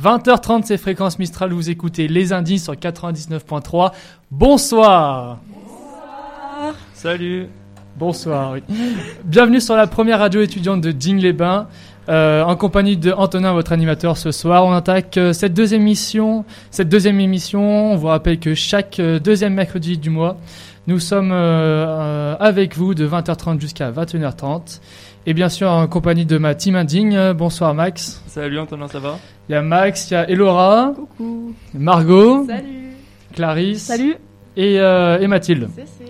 20h30, c'est Fréquence Mistral, vous écoutez Les Indies sur 99.3. Bonsoir. Bonsoir. Salut. Bonsoir, oui. Bienvenue sur la première radio étudiante de Digne-les-Bains, en compagnie de Antonin, votre animateur ce soir. On attaque cette deuxième émission. On vous rappelle que chaque deuxième mercredi du mois, nous sommes avec vous de 20h30 jusqu'à 21h30. Et bien sûr en compagnie de ma team indigne. Bonsoir Max. Salut Antonin, ça va? Il y a Max, il y a Elora. Coucou. Margot. Salut. Clarisse. Salut. Et Mathilde. C'est.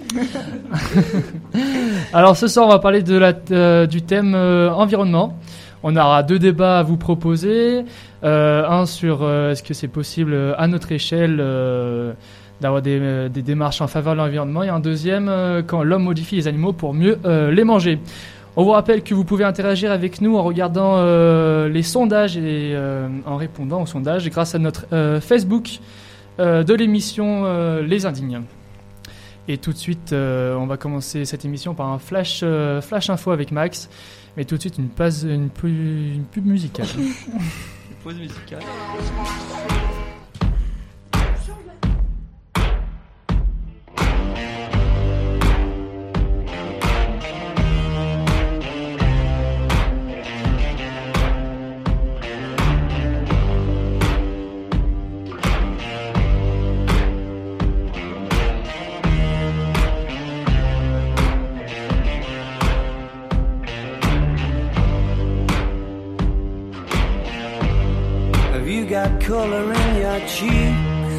Alors ce soir on va parler du thème environnement. On aura deux débats à vous proposer. Un sur est-ce que c'est possible à notre échelle d'avoir des démarches en faveur de l'environnement, et un deuxième quand l'homme modifie les animaux pour mieux les manger. On vous rappelle que vous pouvez interagir avec nous en regardant les sondages et en répondant aux sondages grâce à notre Facebook de l'émission Les Indignes. Et tout de suite, on va commencer cette émission par un flash info avec Max. Mais tout de suite, une pub musicale. Une pause musicale. Color in your cheeks.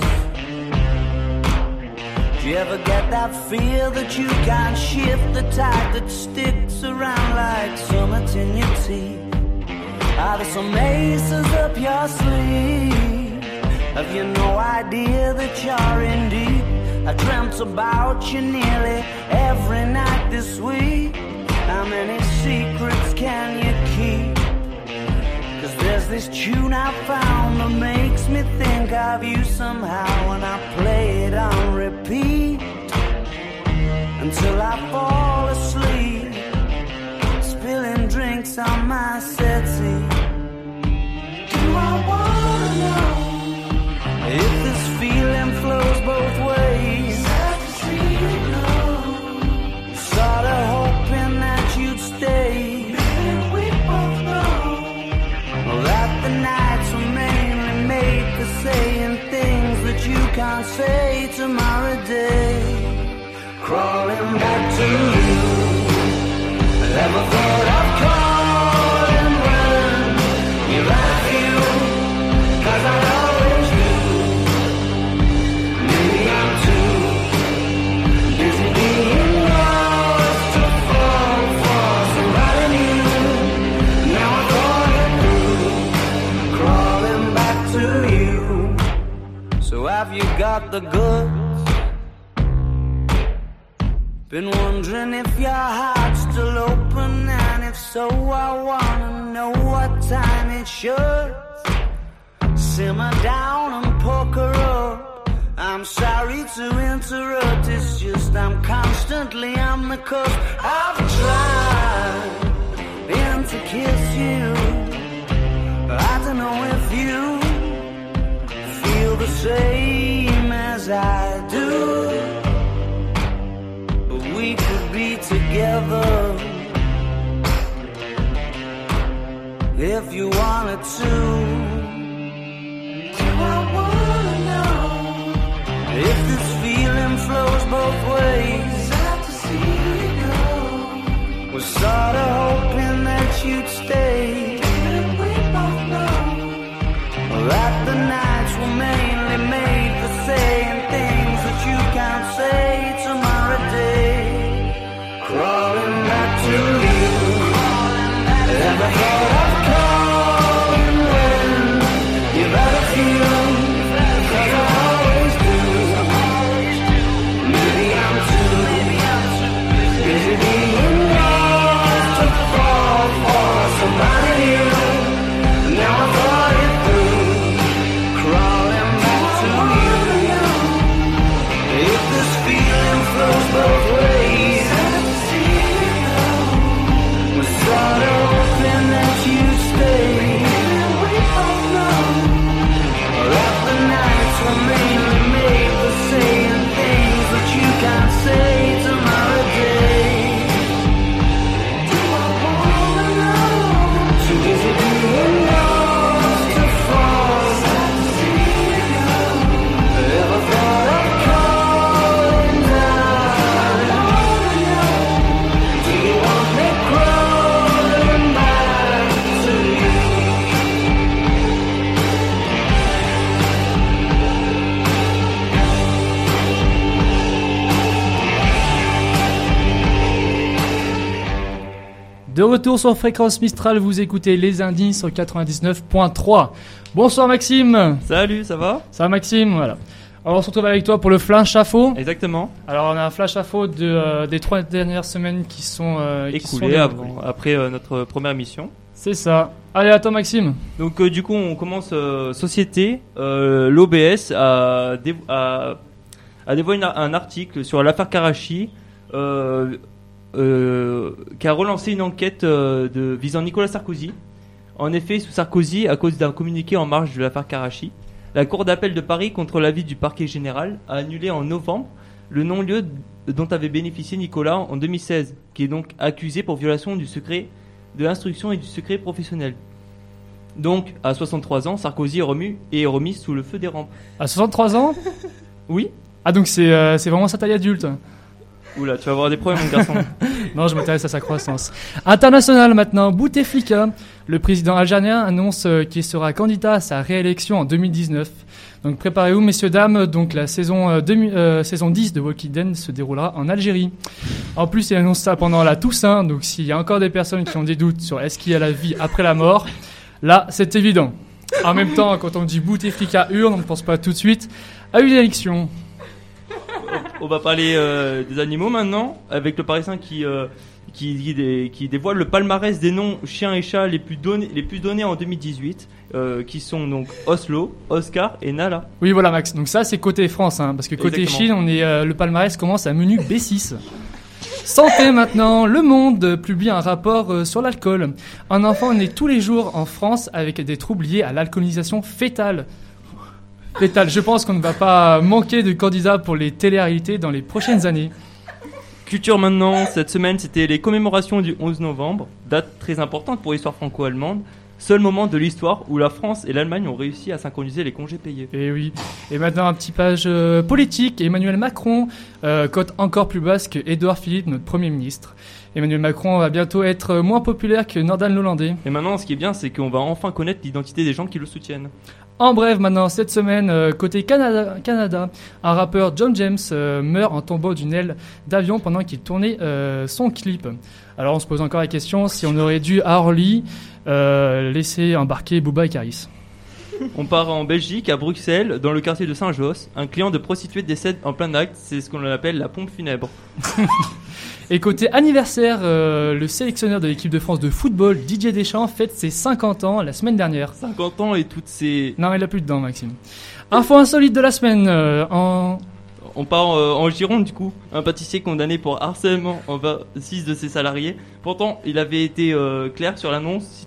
Do you ever get that feel that you can't shift, the tide that sticks around like summits in your teeth? Are there some aces up your sleeve? Have you no idea that you're in deep? I dreamt about you nearly every night this week. How many secrets can you keep? There's this tune I found that makes me think of you somehow, and I play it on repeat until I fall asleep, spilling drinks on my settee. Do I wanna know if this feeling flows both ways? Sad to see you go. Sorta hoping that you'd stay. That the nights were mainly made for saying things that you can't say tomorrow day. Crawling back to you. I never thought of calling when you're at you, 'cause I always do. Maybe I'm too busy being lost to fall for somebody new. Now I thought to you. So have you got the goods? Been wondering if your heart's still open, and if so, I wanna know what time it should. Simmer down and poker up. I'm sorry to interrupt, it's just I'm constantly on the cusp. I've tried been to kiss you. I don't know if you feel the same as I do, but we could be together if you wanted to. Do I wanna know if this feeling flows both ways? Sad to see you go. Was sorta hoping that you'd stay. That the nights were mainly made for saying things that you can't say tomorrow day. Crawling back to you. Ever thought of calling when you've had a few? 'Cause I always do. Maybe I'm De retour sur Fréquence Mistral, vous écoutez Les Indices sur 99.3. Bonsoir Maxime. Salut, ça va ? Ça va Maxime, voilà. Alors on se retrouve avec toi pour le flash info. Exactement. Alors on a un flash info des 3 dernières semaines qui sont écoulées après notre première émission. C'est ça. Allez, à toi Maxime. Donc du coup on commence société. L'OBS a dévoilé un article sur l'affaire Karachi qui a relancé une enquête visant Nicolas Sarkozy. En effet, sous Sarkozy, à cause d'un communiqué en marge de l'affaire Karachi, la Cour d'appel de Paris, contre l'avis du parquet général, a annulé en novembre le non-lieu dont avait bénéficié Nicolas en 2016, qui est donc accusé pour violation du secret de l'instruction et du secret professionnel. Donc, à 63 ans, Sarkozy est remis sous le feu des rampes. À 63 ans ? Oui. Ah donc c'est vraiment sa taille adulte. Oula, tu vas avoir des problèmes mon garçon. Non, je m'intéresse à sa croissance. International maintenant, Bouteflika, le président algérien annonce qu'il sera candidat à sa réélection en 2019. Donc préparez-vous messieurs dames, donc la saison 10 de Walking Dead se déroulera en Algérie. En plus, il annonce ça pendant la Toussaint, donc s'il y a encore des personnes qui ont des doutes sur est-ce qu'il y a la vie après la mort, là c'est évident. En même temps, quand on dit Bouteflika hurle, on ne pense pas tout de suite à une élection. On va parler des animaux maintenant, avec le Parisien qui dévoile le palmarès des noms chiens et chats les plus donnés en 2018, qui sont donc Oslo, Oscar et Nala. Oui voilà Max, donc ça c'est côté France, hein, parce que côté Exactement. Chine, le palmarès commence à menu B6. Santé maintenant, Le Monde publie un rapport sur l'alcool. Un enfant naît tous les jours en France avec des troubles liés à l'alcoolisation fétale. Je pense qu'on ne va pas manquer de candidats pour les télé-réalités dans les prochaines années. Culture maintenant, cette semaine c'était les commémorations du 11 novembre, date très importante pour l'histoire franco-allemande, seul moment de l'histoire où la France et l'Allemagne ont réussi à synchroniser les congés payés. Et oui, et maintenant un petit page politique, Emmanuel Macron, cote encore plus basse que Édouard Philippe, notre Premier ministre. Emmanuel Macron va bientôt être moins populaire que Nordal Lelandais. Et maintenant ce qui est bien c'est qu'on va enfin connaître l'identité des gens qui le soutiennent. En bref, maintenant, cette semaine, côté Canada, un rappeur, John James, meurt en tombant d'une aile d'avion pendant qu'il tournait son clip. Alors on se pose encore la question si on aurait dû à Orly laisser embarquer Booba et Karis. On part en Belgique, à Bruxelles, dans le quartier de Saint-Josse. Un client de prostituée décède en plein acte, c'est ce qu'on appelle la pompe funèbre. Et côté anniversaire, le sélectionneur de l'équipe de France de football, Didier Deschamps, fête ses 50 ans la semaine dernière. 50 ans et toutes ces... Non, il a plus dedans, Maxime. Info insolite de la semaine, On part en Gironde du coup, un pâtissier condamné pour harcèlement envers 6 de ses salariés. Pourtant, il avait été clair sur l'annonce,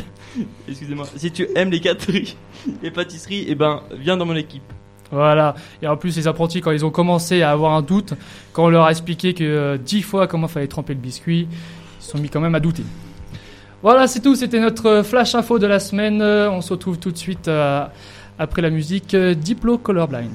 si tu aimes les gâteries, les pâtisseries, eh ben viens dans mon équipe. Voilà, et en plus les apprentis quand ils ont commencé à avoir un doute, quand on leur a expliqué que 10 fois comment fallait tremper le biscuit, ils se sont mis quand même à douter. Voilà, c'est tout, c'était notre flash info de la semaine. On se retrouve tout de suite après la musique Diplo Colorblind.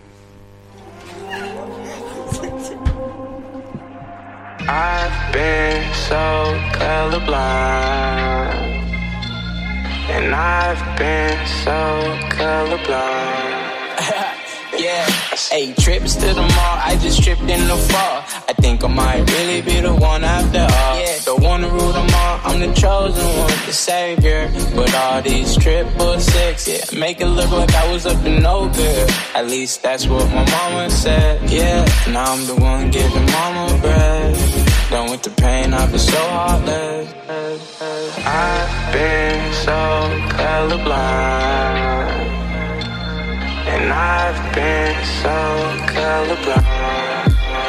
I've been so colorblind, and I've been so colorblind. Yeah, hey, trips to the mall, I just tripped in the fall. I think I might really be the one after all. Yeah, the one to rule them all, I'm the chosen one, the savior. But all these 666, yeah, make it look like I was up to no good. At least that's what my mama said, yeah. Now I'm the one giving mama bread. Done with the pain, I've been so heartless. I've been so colorblind, and I've been so colorblind.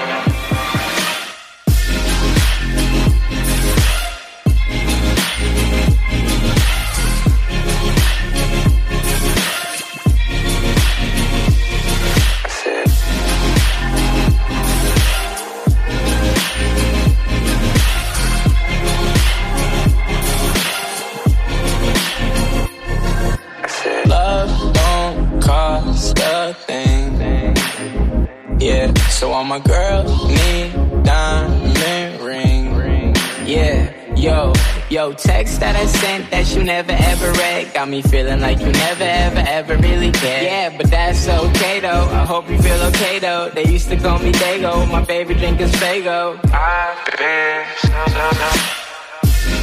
Yeah, so all my girls need diamond ring. Yeah, yo, text that I sent that you never ever read got me feeling like you never ever really cared. Yeah, but that's okay though. I hope you feel okay though. They used to call me Dago. My favorite drink is Fago. I've been so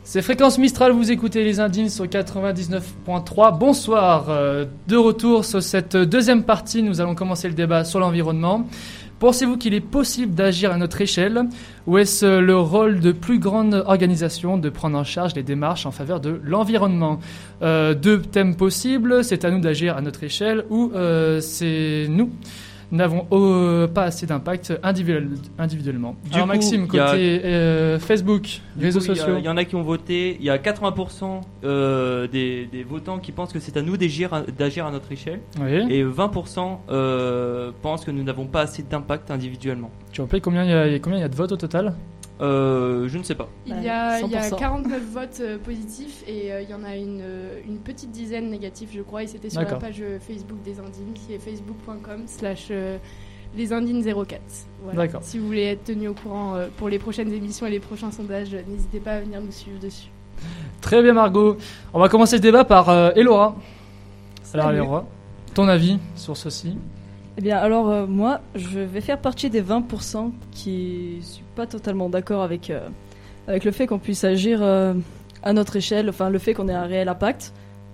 C'est Fréquence Mistral, vous écoutez Les Indignes sur 99.3. Bonsoir, de retour sur cette deuxième partie, nous allons commencer le débat sur l'environnement. Pensez-vous qu'il est possible d'agir à notre échelle ou est-ce le rôle de plus grandes organisations de prendre en charge les démarches en faveur de l'environnement ? Deux thèmes possibles, c'est à nous d'agir à notre échelle ou c'est nous n'avons pas assez d'impact individuellement. Alors coup, Maxime, côté Facebook, réseaux sociaux. Il y en a qui ont voté, il y a 80% des votants qui pensent que c'est à nous d'agir à notre échelle, Oui. et 20% pensent que nous n'avons pas assez d'impact individuellement. Tu rappelles combien il y a de votes au total ? Je ne sais pas. Il y a 100%. 49 votes positifs et il y en a une petite dizaine négatifs, je crois. Et c'était sur D'accord. la page Facebook des Indignes, qui est facebook.com/lesindines04. Voilà. D'accord. Si vous voulez être tenu au courant pour les prochaines émissions et les prochains sondages, n'hésitez pas à venir nous suivre dessus. Très bien Margot. On va commencer le débat par Elora. Alors Salut. Elora, ton avis sur ceci ? Eh bien, alors, moi, je vais faire partie des 20% qui ne suis pas totalement d'accord avec le fait qu'on puisse agir à notre échelle, enfin, le fait qu'on ait un réel impact.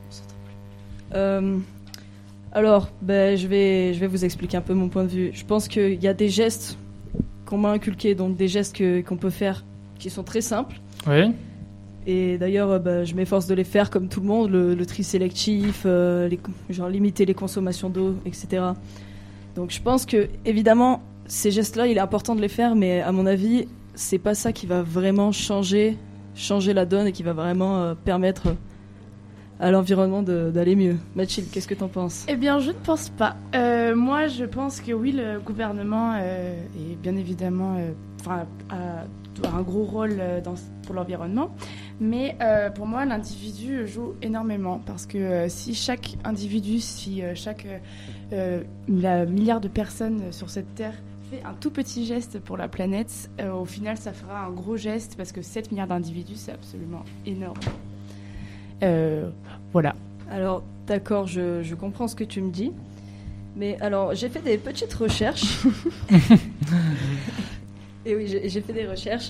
Alors, je vais vous expliquer un peu mon point de vue. Je pense qu'il y a des gestes qu'on m'a inculqués, donc des gestes qu'on peut faire qui sont très simples. Oui. Et d'ailleurs, je m'efforce de les faire comme tout le monde, le tri sélectif, genre limiter les consommations d'eau, etc. Donc je pense que, évidemment, ces gestes-là, il est important de les faire, mais à mon avis, c'est pas ça qui va vraiment changer la donne et qui va vraiment permettre à l'environnement d'aller mieux. Mathilde, qu'est-ce que t'en penses ? Eh bien, je ne pense pas. Moi, je pense que oui, le gouvernement est bien évidemment a un gros rôle pour l'environnement. Mais pour moi, l'individu joue énormément parce que si chaque individu, si chaque milliard de personnes sur cette terre fait un tout petit geste pour la planète, au final, ça fera un gros geste parce que 7 milliards d'individus, c'est absolument énorme. Voilà. Alors, d'accord, je comprends ce que tu me dis. Mais alors, j'ai fait des petites recherches. Et oui, j'ai fait des recherches.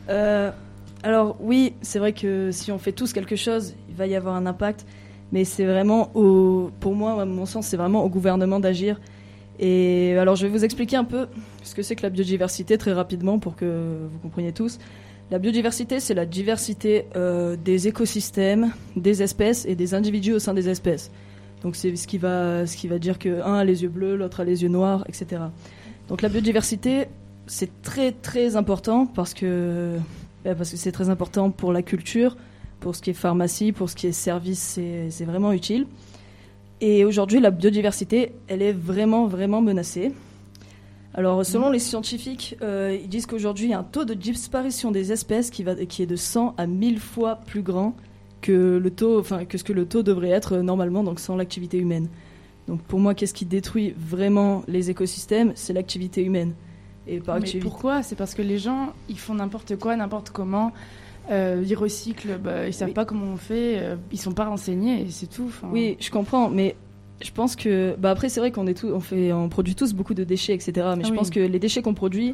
Alors oui, c'est vrai que si on fait tous quelque chose, il va y avoir un impact. Mais c'est vraiment, pour moi, à mon sens, c'est vraiment au gouvernement d'agir. Et alors, je vais vous expliquer un peu ce que c'est que la biodiversité très rapidement pour que vous compreniez tous. La biodiversité, c'est la diversité des écosystèmes, des espèces et des individus au sein des espèces. Donc c'est ce qui va dire qu'un a les yeux bleus, l'autre a les yeux noirs, etc. Donc la biodiversité, c'est très très important parce que c'est très important pour la culture, pour ce qui est pharmacie, pour ce qui est service, c'est vraiment utile. Et aujourd'hui, la biodiversité, elle est vraiment vraiment menacée. Alors, selon les scientifiques, ils disent qu'aujourd'hui, il y a un taux de disparition des espèces qui est de 100 à 1000 fois plus grand que ce que le taux devrait être normalement, donc sans l'activité humaine. Donc, pour moi, qu'est-ce qui détruit vraiment les écosystèmes ? C'est l'activité humaine. Et par Mais pourquoi ? C'est parce que les gens, ils font n'importe quoi, n'importe comment. Ils recyclent, ils savent pas comment on fait, ils sont pas renseignés et c'est tout. Enfin... Oui, je comprends, mais je pense que après c'est vrai on produit tous beaucoup de déchets, etc. Mais je pense que les déchets qu'on produit,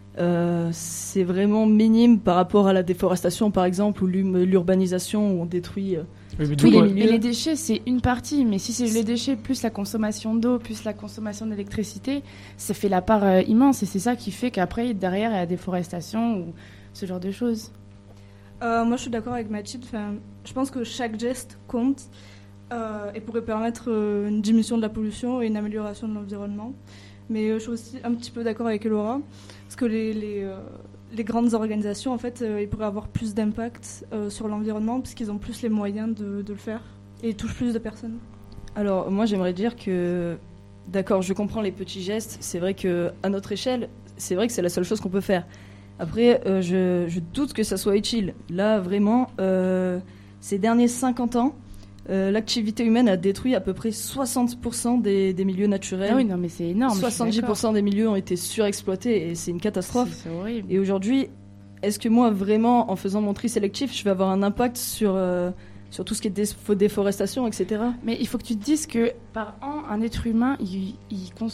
c'est vraiment minime par rapport à la déforestation, par exemple, ou l'urbanisation où on détruit tous les milieux. Mais les déchets, c'est une partie. Mais si c'est les déchets plus la consommation d'eau, plus la consommation d'électricité, ça fait la part immense. Et c'est ça qui fait qu'après, derrière, il y a la déforestation ou ce genre de choses. Moi, je suis d'accord avec Mathilde. Je pense que chaque geste compte et pourrait permettre une diminution de la pollution et une amélioration de l'environnement. Mais je suis aussi un petit peu d'accord avec Elora, parce que les grandes organisations, en fait, ils pourraient avoir plus d'impact sur l'environnement, puisqu'ils ont plus les moyens de le faire et ils touchent plus de personnes. Alors, moi, j'aimerais dire que, d'accord, je comprends les petits gestes. C'est vrai qu'à notre échelle, c'est vrai que c'est la seule chose qu'on peut faire. Après, je doute que ça soit utile. Là, vraiment, ces derniers 50 ans, l'activité humaine a détruit à peu près 60% des milieux naturels. Ah oui, non, mais c'est énorme. 70% des milieux ont été surexploités et c'est une catastrophe. C'est horrible. Et aujourd'hui, est-ce que moi, vraiment, en faisant mon tri sélectif, je vais avoir un impact sur tout ce qui est déforestation, etc. Mais il faut que tu te dises que par an, un être humain,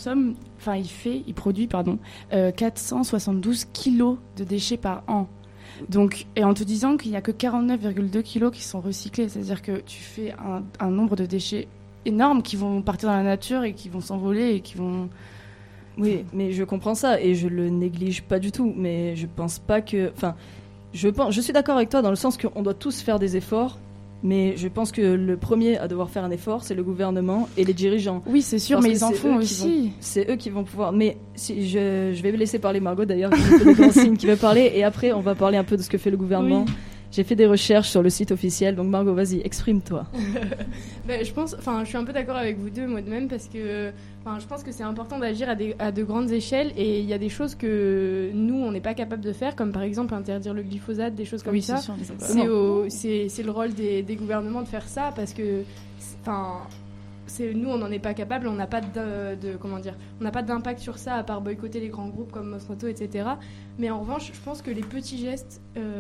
il produit 472 kilos de déchets par an. Donc, et en te disant qu'il n'y a que 49,2 kilos qui sont recyclés, c'est-à-dire que tu fais un nombre de déchets énormes qui vont partir dans la nature et qui vont s'envoler et qui vont... Oui, mais je comprends ça et je le néglige pas du tout, mais je pense pas que... Enfin, je suis d'accord avec toi dans le sens qu'on doit tous faire des efforts, mais je pense que le premier à devoir faire un effort, c'est le gouvernement et les dirigeants. Oui, c'est sûr, Parce mais que ils en c'est font eux aussi. C'est eux qui vont pouvoir... Mais si je vais laisser parler Margot d'ailleurs, qui me fait des grands signes, qui va parler, et après on va parler un peu de ce que fait le gouvernement. Oui. J'ai fait des recherches sur le site officiel, donc Margot, vas-y, exprime-toi. Je suis un peu d'accord avec vous deux, moi de même, parce que je pense que c'est important d'agir à de grandes échelles, et il y a des choses que nous, on n'est pas capable de faire, comme par exemple interdire le glyphosate, des choses comme ça. C'est le rôle des gouvernements de faire ça, parce que, nous, on n'en est pas capable, on n'a pas on n'a pas d'impact sur ça, à part boycotter les grands groupes comme Monsanto, etc. Mais en revanche, je pense que les petits gestes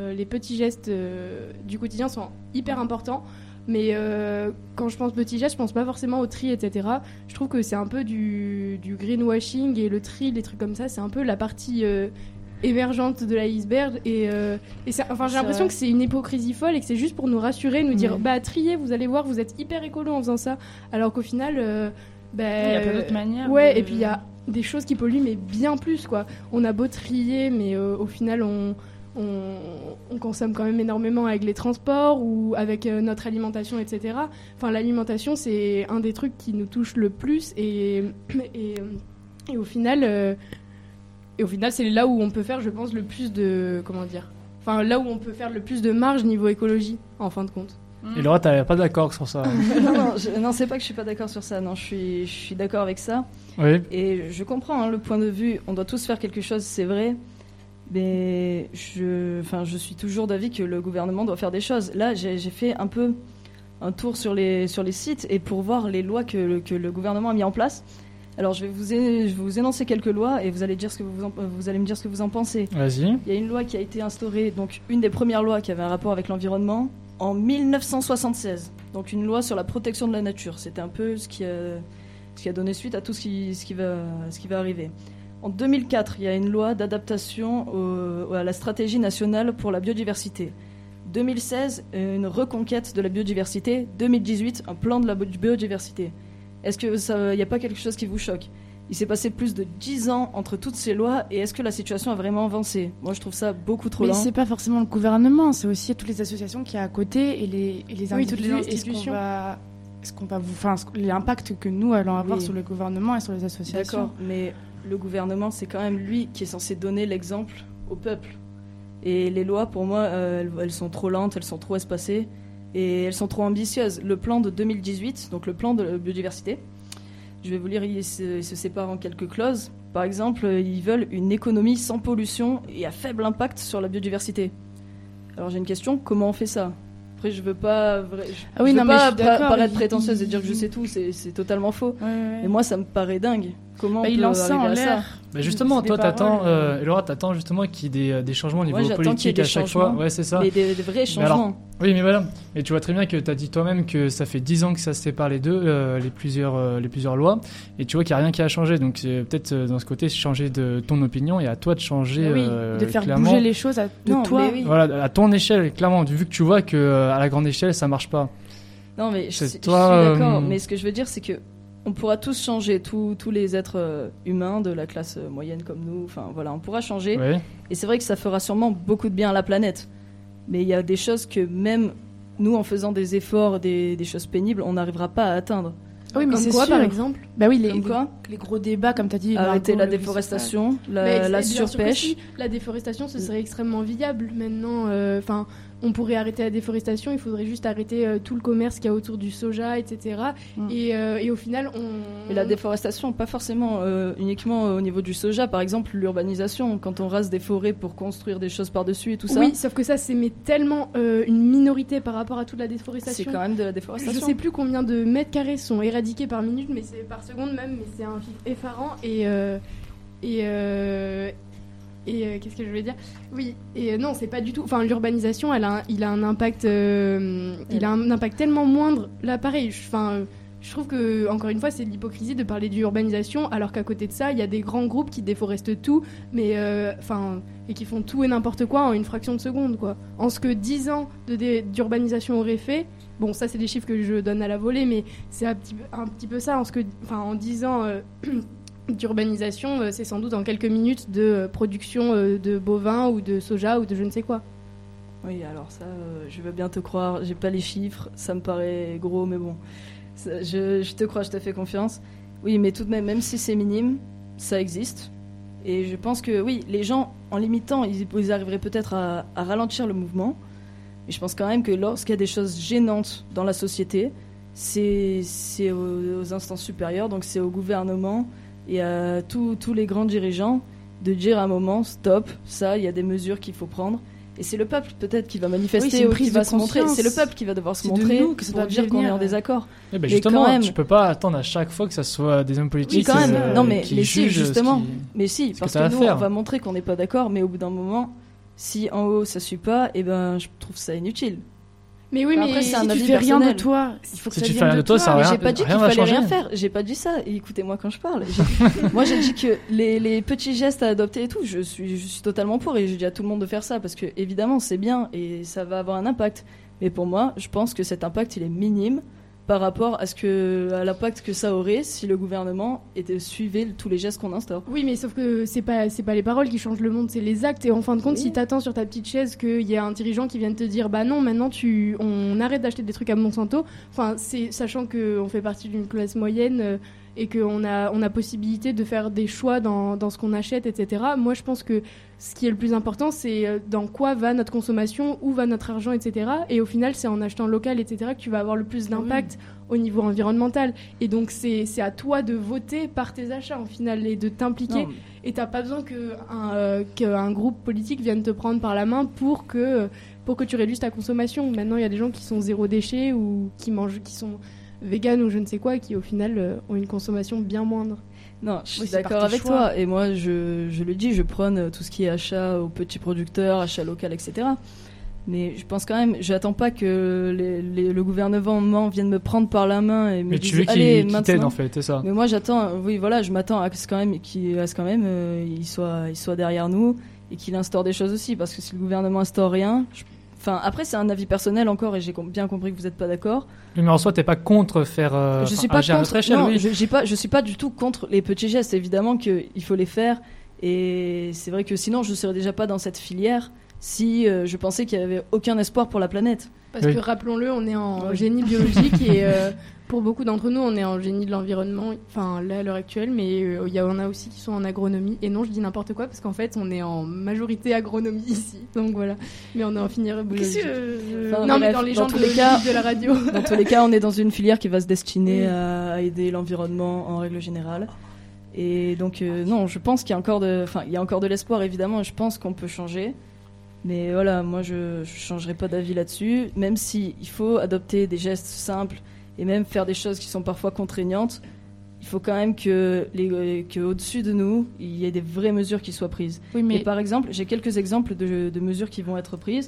du quotidien sont hyper importants. Mais quand je pense petits gestes, je pense pas forcément au tri, etc. Je trouve que c'est un peu du greenwashing, et le tri, les trucs comme ça, c'est un peu la partie émergente de l'iceberg. Et j'ai l'impression que c'est une hypocrisie folle, et que c'est juste pour nous rassurer, nous dire triez, vous allez voir, vous êtes hyper écolo en faisant ça. Alors qu'au final, il y a plein d'autres manières. Ouais, et puis il y a des choses qui polluent, mais bien plus, quoi. On a beau trier, mais au final, on consomme quand même énormément avec les transports ou avec notre alimentation, etc. Enfin, l'alimentation, c'est un des trucs qui nous touche le plus, et au final, c'est là où on peut faire, je pense, le plus de... là où on peut faire le plus de marge niveau écologie, en fin de compte. Et Laura, t'es pas d'accord sur ça? Non, c'est pas que je suis pas d'accord sur ça. Non, je suis d'accord avec ça. Oui. Et je comprends le point de vue. On doit tous faire quelque chose, c'est vrai. Mais je suis toujours d'avis que le gouvernement doit faire des choses. Là, j'ai fait un peu un tour sur les sites, et pour voir les lois que le gouvernement a mis en place. Alors, je vais vous énoncer quelques lois, et vous allez me dire ce que vous en pensez. Vas-y. Il y a une loi qui a été instaurée, donc une des premières lois qui avait un rapport avec l'environnement, en 1976. Donc une loi sur la protection de la nature. C'était un peu ce qui a donné suite à tout ce qui va arriver. En 2004, il y a une loi d'adaptation à la stratégie nationale pour la biodiversité. 2016, une reconquête de la biodiversité. 2018, un plan de la biodiversité. Est-ce qu'il n'y a pas quelque chose qui vous choque? Il s'est passé plus de 10 ans entre toutes ces lois, et est-ce que la situation a vraiment avancé? Moi, je trouve ça beaucoup trop lent. Mais c'est pas forcément le gouvernement, c'est aussi toutes les associations qu'il y a à côté, et les individus, toutes les institutions. L'impact que nous allons avoir sur le gouvernement et sur les associations. D'accord, mais le gouvernement, c'est quand même lui qui est censé donner l'exemple au peuple. Et les lois, pour moi, elles sont trop lentes, elles sont trop espacées, et elles sont trop ambitieuses. Le plan de 2018, donc le plan de la biodiversité, je vais vous lire, il se sépare en quelques clauses. Par exemple, ils veulent une économie sans pollution et à faible impact sur la biodiversité. Alors j'ai une question, comment on fait ça? Après, je veux pas paraître prétentieuse et dire que je sais tout, c'est totalement faux. Ouais. Et moi, ça me paraît dingue. Comment on peut lance ça en arriver à l'air. ça? Mais justement, toi, Laura, t'attends justement qu'il y ait des changements au niveau politique à chaque fois. Ouais, c'est ça. Mais des vrais changements. Alors, oui, mais voilà. Mais tu vois très bien que t'as dit toi-même que ça fait 10 ans que ça se sépare les deux, les plusieurs lois. Et tu vois qu'il n'y a rien qui a changé. Donc, c'est peut-être dans ce côté, changer de ton opinion, et à toi de changer. De faire clairement, bouger les choses toi. Oui. Voilà, à ton échelle, clairement. Vu que tu vois qu'à la grande échelle, ça marche pas. Non, mais je suis d'accord. Mais ce que je veux dire, c'est que on pourra tous changer, tous les êtres humains de la classe moyenne comme nous. Enfin, voilà, on pourra changer. Ouais. Et c'est vrai que ça fera sûrement beaucoup de bien à la planète. Mais il y a des choses que même nous, en faisant des efforts, des choses pénibles, on n'arrivera pas à atteindre. Oui, mais comme c'est quoi, sûr. Par exemple? Bah oui, les gros débats, comme tu as dit. Arrêter la déforestation, la surpêche. La déforestation, ce serait extrêmement viable maintenant. On pourrait arrêter la déforestation, il faudrait juste arrêter tout le commerce qu'il y a autour du soja, etc. Et au final, Et la déforestation, pas forcément uniquement au niveau du soja. Par exemple, l'urbanisation, quand on rase des forêts pour construire des choses par-dessus et tout ça. Oui, sauf que ça, c'est tellement une minorité par rapport à toute la déforestation. C'est quand même de la déforestation. Je sais plus combien de mètres carrés sont éradiqués par minute, mais c'est par seconde même, mais c'est un chiffre effarant. Et qu'est-ce que je voulais dire? Oui, et non, c'est pas du tout. Enfin, l'urbanisation, il a un impact, il a un impact tellement moindre. Là, pareil. je trouve que, encore une fois, c'est de l'hypocrisie de parler d'urbanisation, alors qu'à côté de ça, il y a des grands groupes qui déforestent tout, mais et qui font tout et n'importe quoi en une fraction de seconde, quoi. En ce que 10 ans d'urbanisation auraient fait, bon, ça c'est des chiffres que je donne à la volée, mais c'est un petit peu ça, en 10 ans d'urbanisation, c'est sans doute en quelques minutes de production de bovins ou de soja ou de je ne sais quoi. Oui, alors ça, je veux bien te croire, j'ai pas les chiffres, ça me paraît gros, mais bon, ça, je te crois, je te fais confiance. Oui, mais tout de même si c'est minime, ça existe. Et je pense que, oui, les gens, en limitant, ils arriveraient peut-être à ralentir le mouvement. Mais je pense quand même que lorsqu'il y a des choses gênantes dans la société, c'est aux instances supérieures, donc c'est au gouvernement et à tous les grands dirigeants de dire à un moment, stop, ça, il y a des mesures qu'il faut prendre. Et c'est le peuple peut-être qui va manifester ou qui va se montrer. C'est le peuple qui va devoir se montrer pour dire qu'on est en désaccord. Eh ben justement, même... tu peux pas attendre à chaque fois que ça soit des hommes politiques quand même. Non, mais qui si, justement. Mais si, parce que nous, on va montrer qu'on n'est pas d'accord, mais au bout d'un moment, si en haut ça suit pas, eh ben, je trouve ça inutile. Mais oui, mais après, si tu fais rien de toi, il faut que ça vienne de toi. J'ai pas dit qu'il fallait rien faire. J'ai pas dit ça. Et écoutez-moi quand je parle. Moi, j'ai dit que les petits gestes à adopter et tout, je suis totalement pour. Et je dis à tout le monde de faire ça parce que évidemment, c'est bien et ça va avoir un impact. Mais pour moi, je pense que cet impact, il est minime par rapport à l'impact que ça aurait si le gouvernement suivait tous les gestes qu'on instaure. Oui, mais sauf que c'est pas les paroles qui changent le monde, c'est les actes. Et en fin de compte, si t'attends sur ta petite chaise qu'il y a un dirigeant qui vienne te dire bah non, maintenant on arrête d'acheter des trucs à Monsanto, enfin, sachant qu'on fait partie d'une classe moyenne et qu'on a possibilité de faire des choix dans ce qu'on achète, etc. Moi, je pense que ce qui est le plus important, c'est dans quoi va notre consommation, où va notre argent, etc. Et au final, c'est en achetant local, etc., que tu vas avoir le plus d'impact au niveau environnemental. Et donc, c'est à toi de voter par tes achats, au final, et de t'impliquer. Et t'as pas besoin qu'un groupe politique vienne te prendre par la main pour que tu réduises ta consommation. Maintenant, il y a des gens qui sont zéro déchet ou qui sont vegan ou je ne sais quoi, qui au final ont une consommation bien moindre. Non, je suis d'accord avec toi. Et moi, je le dis, je prône tout ce qui est achat aux petits producteurs, achat local, etc. Mais je pense quand même, j'attends pas que le gouvernement vienne me prendre par la main et me dise allez, maintenant. T'aide en fait, c'est ça. Mais moi, je m'attends à ce quand même il soit derrière nous et qu'il instaure des choses aussi, parce que si le gouvernement instaure rien, après, c'est un avis personnel encore, et j'ai bien compris que vous n'êtes pas d'accord. Mais en soi, t'es pas contre faire je suis pas agir à notre échelle, non, oui. je suis pas du tout contre les petits gestes. Évidemment qu'il faut les faire, et c'est vrai que sinon, je serais déjà pas dans cette filière si je pensais qu'il y avait aucun espoir pour la planète. Parce que rappelons-le, on est en génie biologique et pour beaucoup d'entre nous, on est en génie de l'environnement, enfin là à l'heure actuelle, mais il y en a aussi qui sont en agronomie. Et non, je dis n'importe quoi parce qu'en fait, on est en majorité agronomie ici. Donc voilà, mais on est en filière biologique. Non, mais dans les gens de la radio. Dans tous les cas, on est dans une filière qui va se destiner à aider l'environnement en règle générale. Et donc non, je pense qu'il y a encore de l'espoir évidemment. Et je pense qu'on peut changer. Mais voilà, moi je changerai pas d'avis là-dessus, même si il faut adopter des gestes simples et même faire des choses qui sont parfois contraignantes. Il faut quand même que au-dessus de nous, il y ait des vraies mesures qui soient prises. Oui, mais... Et par exemple, j'ai quelques exemples de mesures qui vont être prises.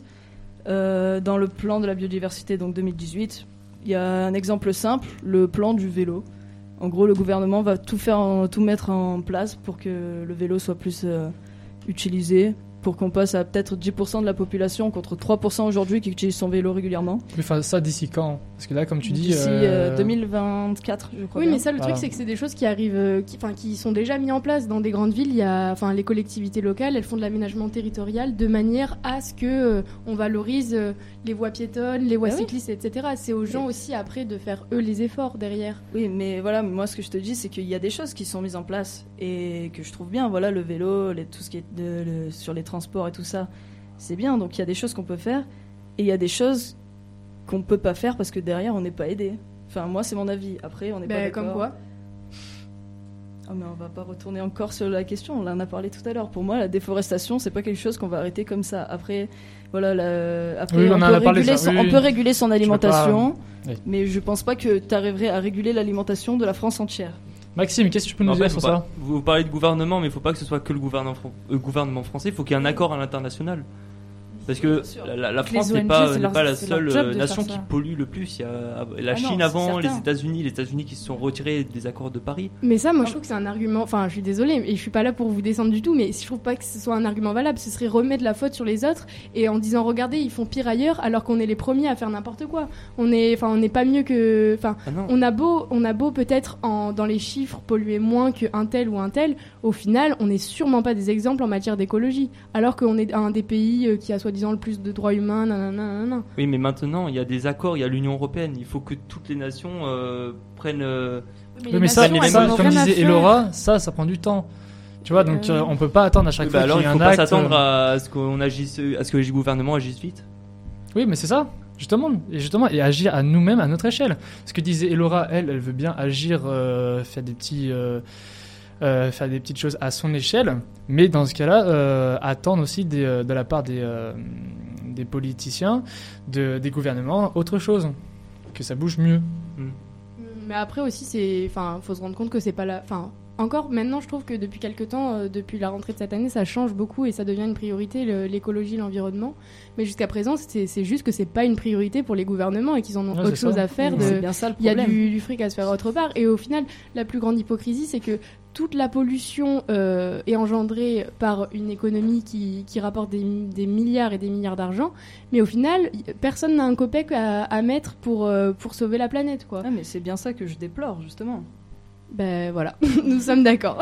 Dans le plan de la biodiversité, donc 2018, il y a un exemple simple, le plan du vélo. En gros, le gouvernement va tout mettre en place pour que le vélo soit plus utilisé, pour qu'on passe à peut-être 10% de la population contre 3% aujourd'hui qui utilise son vélo régulièrement. Mais enfin, ça d'ici quand ? Parce que là, comme tu dis... D'ici 2024, je crois. Oui, mais ça, le truc, c'est que c'est des choses qui arrivent, qui sont déjà mises en place dans des grandes villes. Il y a, les collectivités locales, elles font de l'aménagement territorial de manière à ce que on valorise les voies piétonnes, les voies cyclistes, etc. C'est aux gens aussi, après, de faire, eux, les efforts derrière. Oui, mais voilà, moi, ce que je te dis, c'est qu'il y a des choses qui sont mises en place et que je trouve bien. Voilà, le vélo, tout ce qui est sur les transport et tout ça, c'est bien. Donc il y a des choses qu'on peut faire et il y a des choses qu'on peut pas faire parce que derrière on n'est pas aidé. Enfin, moi c'est mon avis. Après on n'est pas d'accord. Comme quoi ? Oh, mais on va pas retourner encore sur la question, on en a parlé tout à l'heure. Pour moi, la déforestation, c'est pas quelque chose qu'on va arrêter comme ça. Après, voilà, on peut réguler son alimentation, mais je pense pas que tu arriverais à réguler l'alimentation de la France entière. Maxime, qu'est-ce que tu peux nous dire sur ça ? Vous parlez de gouvernement, mais il ne faut pas que ce soit que le gouvernement français, il faut qu'il y ait un accord à l'international. Parce que Bien sûr. la France Les n'est pas, ONG, n'est pas la c'est leur seule job de nation faire qui ça. pollue le plus. Il y a la Ah non, Chine c'est avant, les certain. États-Unis qui se sont retirés des accords de Paris. Mais ça, moi, je trouve que c'est un argument. Enfin, je suis désolée, et je suis pas là pour vous descendre du tout, mais je trouve pas que ce soit un argument valable. Ce serait remettre la faute sur les autres et en disant, regardez, ils font pire ailleurs, alors qu'on est les premiers à faire n'importe quoi. On n'est pas mieux que. Enfin, Ah non. on a beau peut-être dans les chiffres polluer moins qu'un tel ou un tel. Au final, on n'est sûrement pas des exemples en matière d'écologie, alors qu'on est un des pays qui a soi-disant le plus de droits humains. Nanana. Oui, mais maintenant, il y a des accords, il y a l'Union européenne. Il faut que toutes les nations prennent. Oui, mais ça, nations, elles n'ont comme rien à disait faire. Elora, ça prend du temps. Tu vois, donc on peut pas attendre à chaque Oui, fois bah alors, qu'il y il a faut un pas acte. s'attendre à ce qu'on agisse, à ce que les gouvernements agissent vite. Oui, mais c'est ça, justement, et agir à nous-mêmes, à notre échelle. Ce que disait Elora, elle veut bien agir, faire des petites choses à son échelle, mais dans ce cas-là, attendre aussi de la part des politiciens, des gouvernements, autre chose, que ça bouge mieux. Mais après aussi, faut se rendre compte que c'est pas la. Enfin, encore maintenant, je trouve que depuis quelques temps, depuis la rentrée de cette année, ça change beaucoup et ça devient une priorité, l'écologie, l'environnement. Mais jusqu'à présent, c'est juste que c'est pas une priorité pour les gouvernements et qu'ils en ont Ouais, autre c'est chose ça. à faire. C'est bien ça le Il y a problème. du fric à se faire autre part. Et au final, la plus grande hypocrisie, c'est que toute la pollution est engendrée par une économie qui rapporte des milliards et des milliards d'argent. Mais au final, personne n'a un copec à mettre pour sauver la planète, quoi. Ah, mais c'est bien ça que je déplore, justement. Ben voilà, nous sommes d'accord.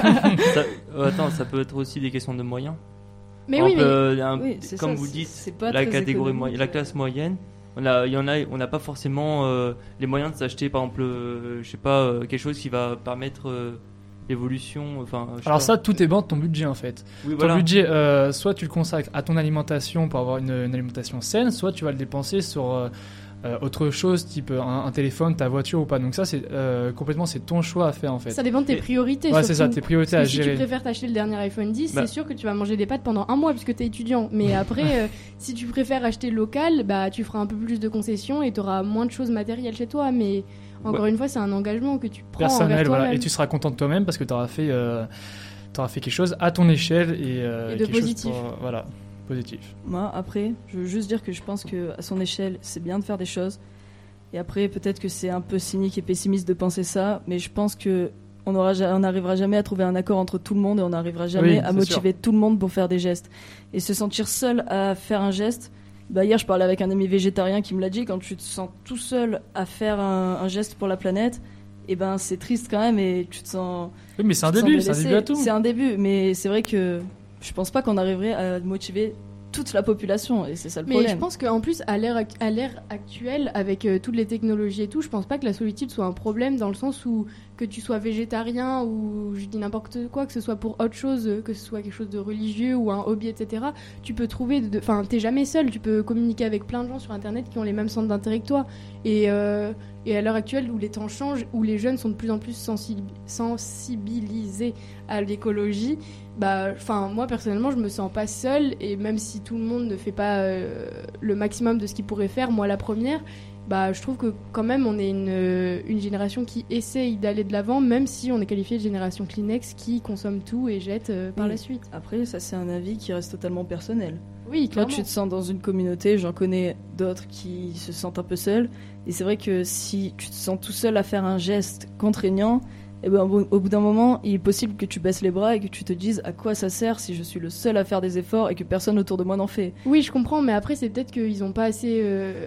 Attends, ça peut être aussi des questions de moyens. Mais Par oui, mais exemple, Oui, c'est comme ça, vous c'est- dites, c'est pas la très catégorie économique. moyenne, la classe moyenne, on n'a pas forcément les moyens de s'acheter, par exemple, je sais pas, quelque chose qui va permettre l'évolution. Enfin, je sais Alors pas. ça, tout dépend de ton budget en fait. oui, Ton voilà. budget, soit tu le consacres à ton alimentation pour avoir une alimentation saine, soit tu vas le dépenser sur autre chose, type un téléphone, ta voiture ou pas. Donc ça, c'est complètement, c'est ton choix à faire en fait. ça dépend de tes Et- priorités. Ouais, c'est ça, surtout. tes priorités à Parce que si tu gérer. préfères t'acheter le dernier iPhone 10, Bah. c'est sûr que tu vas manger des pâtes pendant un mois puisque t'es étudiant. Mais après, si tu préfères acheter local, bah tu feras un peu plus de concessions et tu auras moins de choses matérielles chez toi. Mais encore une fois, c'est un engagement que tu prends envers Personnel, voilà. toi-même. Et tu seras content de toi-même parce que tu auras fait quelque chose à ton échelle et Et de quelque chose positif. voilà, positif. Moi, après, je veux juste dire que je pense que à son échelle, c'est bien de faire des choses. Et après, peut-être que c'est un peu cynique et pessimiste de penser ça, mais je pense que on n'arrivera jamais à trouver un accord entre tout le monde et on n'arrivera jamais Oui, à c'est motiver tout le monde pour faire des gestes. Et se sentir seul à faire un geste. Bah, hier, je parlais avec un ami végétarien qui me l'a dit, quand tu te sens tout seul à faire un geste pour la planète, et ben c'est triste quand même et tu te sens. Oui, mais c'est un tu te sens début, c'est un délaissé. début à tout. C'est un début, mais c'est vrai que je pense pas qu'on arriverait à motiver toute la population et c'est ça le Mais problème. je pense qu'en plus, à l'ère actuelle, avec toutes les technologies et tout, je pense pas que la solitude soit un problème dans le sens où que tu sois végétarien ou je dis n'importe quoi, que ce soit pour autre chose, que ce soit quelque chose de religieux ou un hobby, etc. Tu peux trouver, enfin, t'es jamais seul, tu peux communiquer avec plein de gens sur Internet qui ont les mêmes centres d'intérêt que toi. Et à l'heure actuelle, où les temps changent, où les jeunes sont de plus en plus sensibilisés à l'écologie, bah, enfin, moi personnellement, je me sens pas seule et même si tout le monde ne fait pas le maximum de ce qu'il pourrait faire, moi la première, bah, je trouve que quand même on est une génération qui essaye d'aller de l'avant, même si on est qualifié de génération Kleenex qui consomme tout et jette par Oui. la suite. Après, ça c'est un avis qui reste totalement personnel. Oui, Toi, clairement. tu te sens dans une communauté, j'en connais d'autres qui se sentent un peu seuls. Et c'est vrai que si tu te sens tout seul à faire un geste contraignant, eh ben, au bout d'un moment, il est possible que tu baisses les bras et que tu te dises à quoi ça sert si je suis le seul à faire des efforts et que personne autour de moi n'en fait. Oui, je comprends, mais après c'est peut-être qu'ils ont pas assez,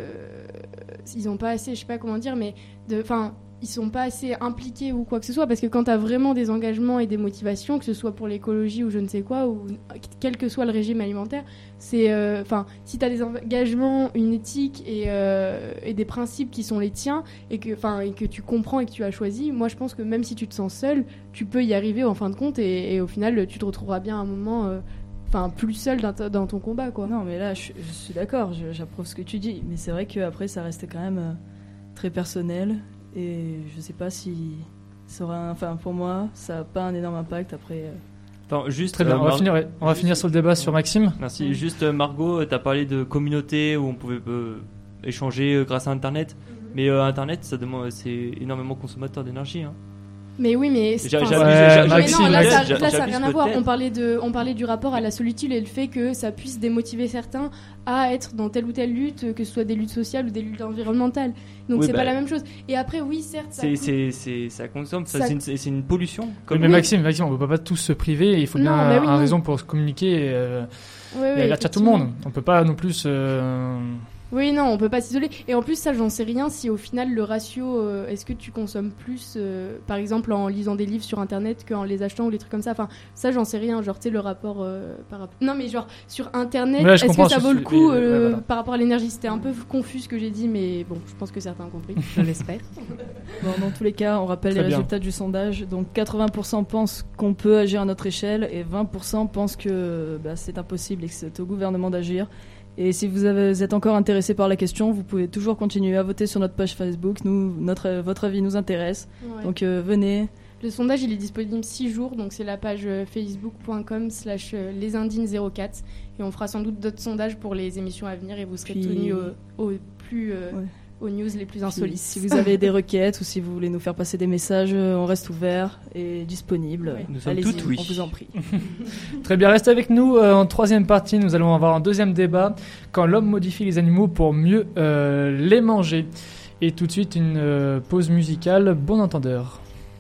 je sais pas comment dire, mais enfin, ils sont pas assez impliqués ou quoi que ce soit, parce que quand t'as vraiment des engagements et des motivations, que ce soit pour l'écologie ou je ne sais quoi, ou quel que soit le régime alimentaire, c'est, enfin, si t'as des engagements, une éthique et des principes qui sont les tiens et que tu comprends et que tu as choisi, moi je pense que même si tu te sens seul, tu peux y arriver en fin de compte et au final tu te retrouveras bien à un moment. Enfin, plus seul dans ton combat, quoi. Non, mais là, je suis d'accord, j'approuve ce que tu dis. Mais c'est vrai qu'après, ça reste quand même très personnel. Et je sais pas si ça aura enfin, pour moi, ça n'a pas un énorme impact. Après, Attends, juste, Très bien, on va finir sur le débat sur Maxime. Merci. Juste, Margot, tu as parlé de communauté où on pouvait échanger grâce à Internet. Mais Internet, c'est énormément consommateur d'énergie. Hein. Mais oui, mais J'abuse Maxime, non, là, peut-être, ça n'a rien à voir. peut-être. On parlait du rapport à la solitude et le fait que ça puisse démotiver certains à être dans telle ou telle lutte, que ce soit des luttes sociales ou des luttes environnementales. Donc Oui, c'est bah, pas la même chose. Et après, oui, certes, ça ça consomme, Ça- c'est une pollution. Comme Mais Maxime, on peut pas tous se priver. Il faut bien Non, bah oui, une non. raison pour se communiquer Ouais, et avertir tout le monde. On peut pas non plus. Oui, non, on peut pas s'isoler. Et en plus, ça, j'en sais rien si au final le ratio, est-ce que tu consommes plus, par exemple, en lisant des livres sur internet qu'en les achetant ou les trucs comme ça. Enfin, ça, j'en sais rien. Genre, tu sais, le rapport par rapport. Non, mais genre, sur internet, Ouais, je est-ce comprends que ça ce vaut que le tu- coup ouais, voilà. par rapport à l'énergie? C'était un peu confus ce que j'ai dit, mais bon, je pense que certains ont compris. Je l'espère. Bon, dans tous les cas, on rappelle Très les bien. résultats du sondage. Donc 80% pensent qu'on peut agir à notre échelle et 20% pensent que c'est impossible et que c'est au gouvernement d'agir. Et si vous êtes encore intéressé par la question, vous pouvez toujours continuer à voter sur notre page Facebook. Votre avis nous intéresse. Ouais. Donc venez. Le sondage, il est disponible 6 jours, donc c'est la page facebook.com/lesindignes04. Et on fera sans doute d'autres sondages pour les émissions à venir et vous serez Puis- tenus aux news les plus Puis, insolites. si vous avez des requêtes ou si vous voulez nous faire passer des messages, on reste ouvert et disponible. Oui. Nous sommes Allez-y, toutes oui. on vous en prie. Très bien, restez avec nous. En troisième partie, nous allons avoir un deuxième débat. Quand l'homme modifie les animaux pour mieux les manger. Et tout de suite, une pause musicale. Bon entendeur.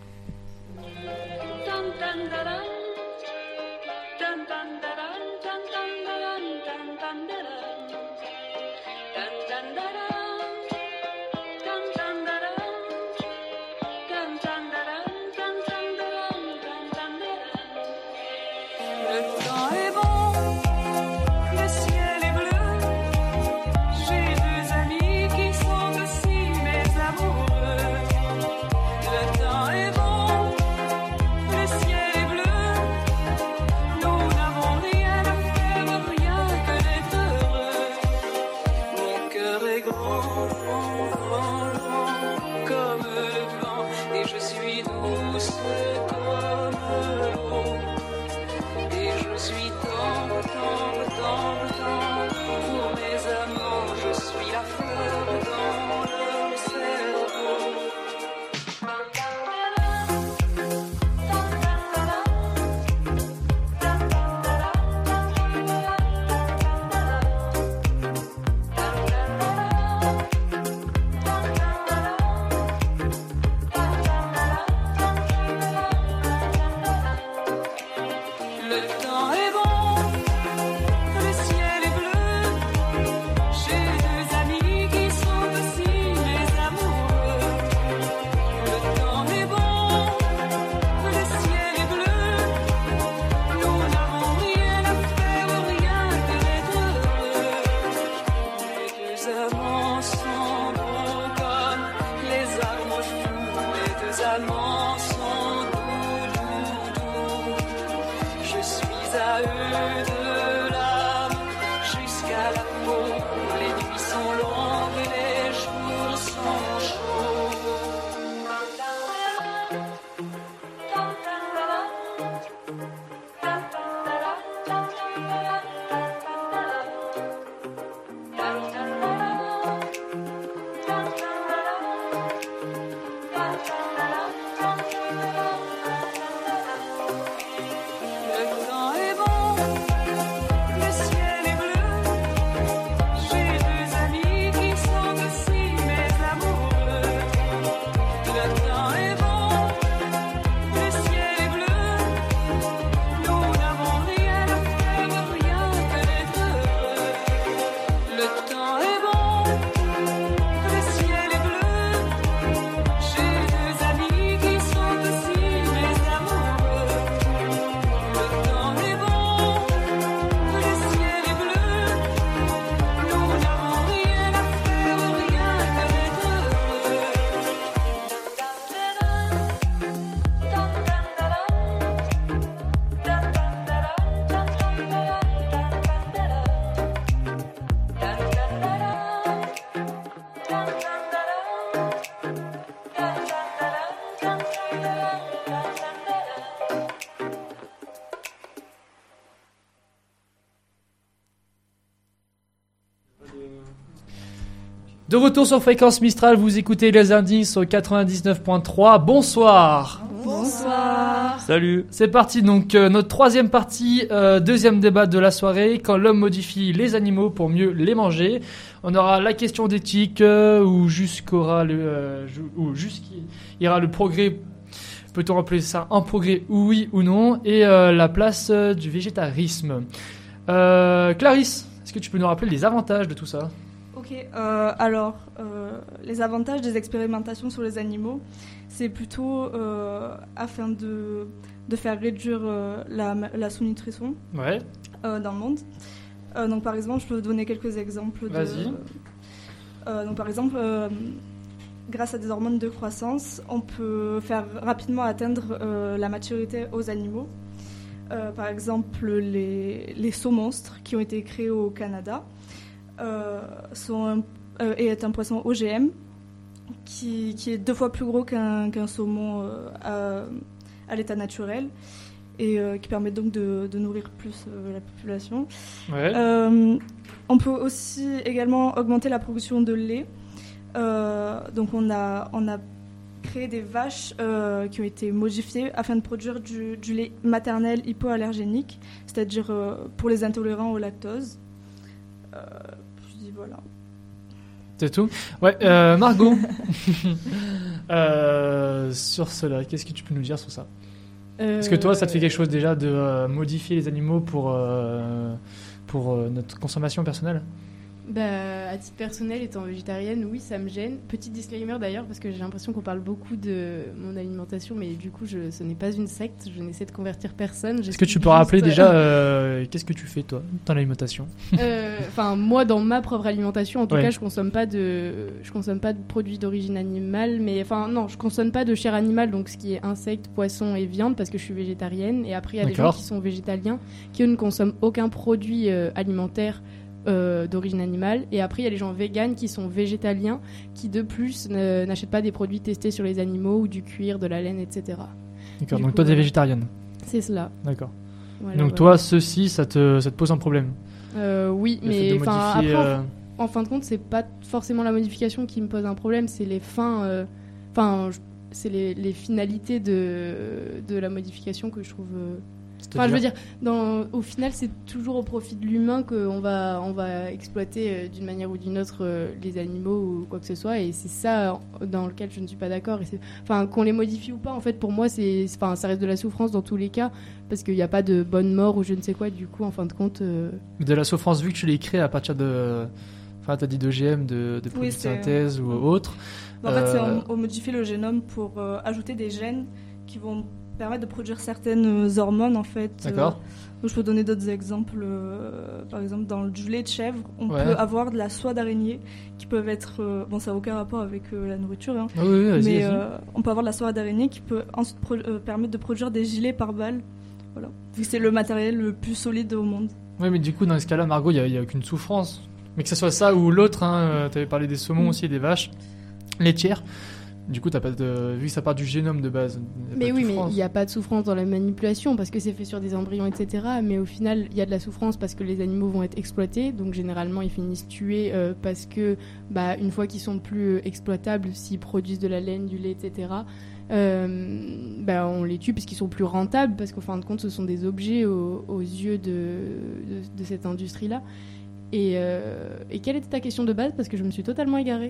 Le temps est bon, le ciel est bleu. J'ai deux amis qui sont aussi mes amoureux. Le temps est bon, le ciel est bleu. Nous n'avons rien à faire, rien que d'être heureux. Mon cœur est grand, grand, grand, grand, comme le vent, et je suis douce comme l'eau. Et je suis tendre, tendre, tendre, tendre pour mes amants. Je suis la fleur dans leur cerveau. Le temps est bon, le ciel est bleu. J'ai deux amis qui sont aussi mes amoureux. Le temps est bon, le ciel est bleu. Nous n'avons rien à faire, rien que d'être heureux. Les deux amants sont beaux comme les arbres fous. Les deux amants sont doux, doux, doux. Je suis à eux de l'âme jusqu'à la peau. Les nuits sont longues et les jours sont chauds. Le temps est bon, le ciel est bleu. J'ai deux amis qui sont aussi mes amoureux. Le temps est bon, le ciel est bleu. Nous n'avons rien à faire, rien que d'être heureux. Le temps est bon, le ciel est bleu. J'ai deux amis qui sont aussi mes amoureux. Le temps est bon, le ciel est bleu. Nous n'avons rien à faire, rien que d'être heureux. De retour sur Fréquence Mistral, vous écoutez les indices au 99.3. Bonsoir. Bonsoir. Salut. C'est parti, donc notre troisième partie, deuxième débat de la soirée, quand l'homme modifie les animaux pour mieux les manger. On aura la question d'éthique, où jusqu'ira le progrès, peut-on appeler ça un progrès, oui ou non, et la place du végétarisme. Clarisse, est-ce que tu peux nous rappeler les avantages de tout ça ? Ok, les avantages des expérimentations sur les animaux, c'est plutôt afin de faire réduire la sous-nutrition Ouais. dans le monde. Donc par exemple, je peux vous donner quelques exemples. Vas-y. Donc par exemple, grâce à des hormones de croissance, on peut faire rapidement atteindre la maturité aux animaux. Par exemple, les sauts monstres qui ont été créés au Canada est un poisson OGM qui est 2 fois plus gros qu'un saumon à l'état naturel et qui permet donc de nourrir plus la population. Ouais. On peut aussi également augmenter la production de lait. Donc on a créé des vaches qui ont été modifiées afin de produire du lait maternel hypoallergénique, c'est-à-dire pour les intolérants au lactose. Je dis voilà. C'est tout ? Ouais, Margot. Sur cela, qu'est-ce que tu peux nous dire sur ça ? Est-ce que toi, ça te fait quelque chose déjà de modifier les animaux pour notre consommation personnelle ? Bah, à titre personnel, étant végétarienne, oui, ça me gêne. Petit disclaimer d'ailleurs, parce que j'ai l'impression qu'on parle beaucoup de mon alimentation, mais du coup, ce n'est pas une secte, je n'essaie de convertir personne. Est-ce que tu peux rappeler déjà qu'est-ce que tu fais, toi, dans l'alimentation ? Enfin, moi, dans ma propre alimentation, en tout Ouais. cas, je consomme pas de produits d'origine animale, mais enfin, non, je consomme pas de chair animale, donc ce qui est insectes, poissons et viande, parce que je suis végétarienne. Et après, il y a des gens D'accord. qui sont végétaliens, qui eux ne consomment aucun produit alimentaire d'origine animale, et après il y a les gens véganes qui sont végétaliens, qui de plus n'achètent pas des produits testés sur les animaux ou du cuir, de la laine, etc. D'accord, Du donc coup, toi, t'es voilà. végétarienne. C'est cela. D'accord. Voilà, Donc voilà. toi, ceci, ça te pose un problème. Oui, Le fait mais de enfin modifier, après, en fin de compte, c'est pas forcément la modification qui me pose un problème, c'est les fins, c'est les finalités de la modification que je trouve. Enfin, je veux dire, au final, c'est toujours au profit de l'humain qu'on va exploiter d'une manière ou d'une autre les animaux ou quoi que ce soit, et c'est ça dans lequel je ne suis pas d'accord. Enfin, qu'on les modifie ou pas, en fait, pour moi, ça reste de la souffrance dans tous les cas, parce qu'il n'y a pas de bonne mort ou je ne sais quoi. Du coup, en fin de compte, De la souffrance, vu que tu l'as créé à partir de... Enfin, t'as dit d'OGM, de produits de synthèse ou autre. En fait, on modifie le génome pour ajouter des gènes qui vont permettre de produire certaines hormones, en fait. D'accord. Je peux donner d'autres exemples. Par exemple, dans du lait de chèvre, on Ouais. peut avoir de la soie d'araignée qui peuvent être... bon, ça n'a aucun rapport avec la nourriture, hein, Ah oui, vas-y, mais vas-y. on peut avoir de la soie d'araignée qui peut ensuite permettre de produire des gilets pare-balles. Voilà. Vu que c'est le matériel le plus solide au monde. Oui, mais du coup, dans ce cas-là, Margot, il n'y a aucune souffrance. Mais que ce soit ça ou l'autre, hein, tu avais parlé des saumons aussi et des vaches laitières. Du coup, t'as pas vu que ça part du génome de base. mais oui, mais il n'y a pas de souffrance dans la manipulation parce que c'est fait sur des embryons, etc. Mais au final, il y a de la souffrance parce que les animaux vont être exploités. Donc généralement, ils finissent tués parce que, une fois qu'ils sont plus exploitables, s'ils produisent de la laine, du lait, etc., on les tue parce qu'ils sont plus rentables parce qu'en fin de compte, ce sont des objets aux yeux de cette industrie-là. Et quelle était ta question de base? Parce que je me suis totalement égarée.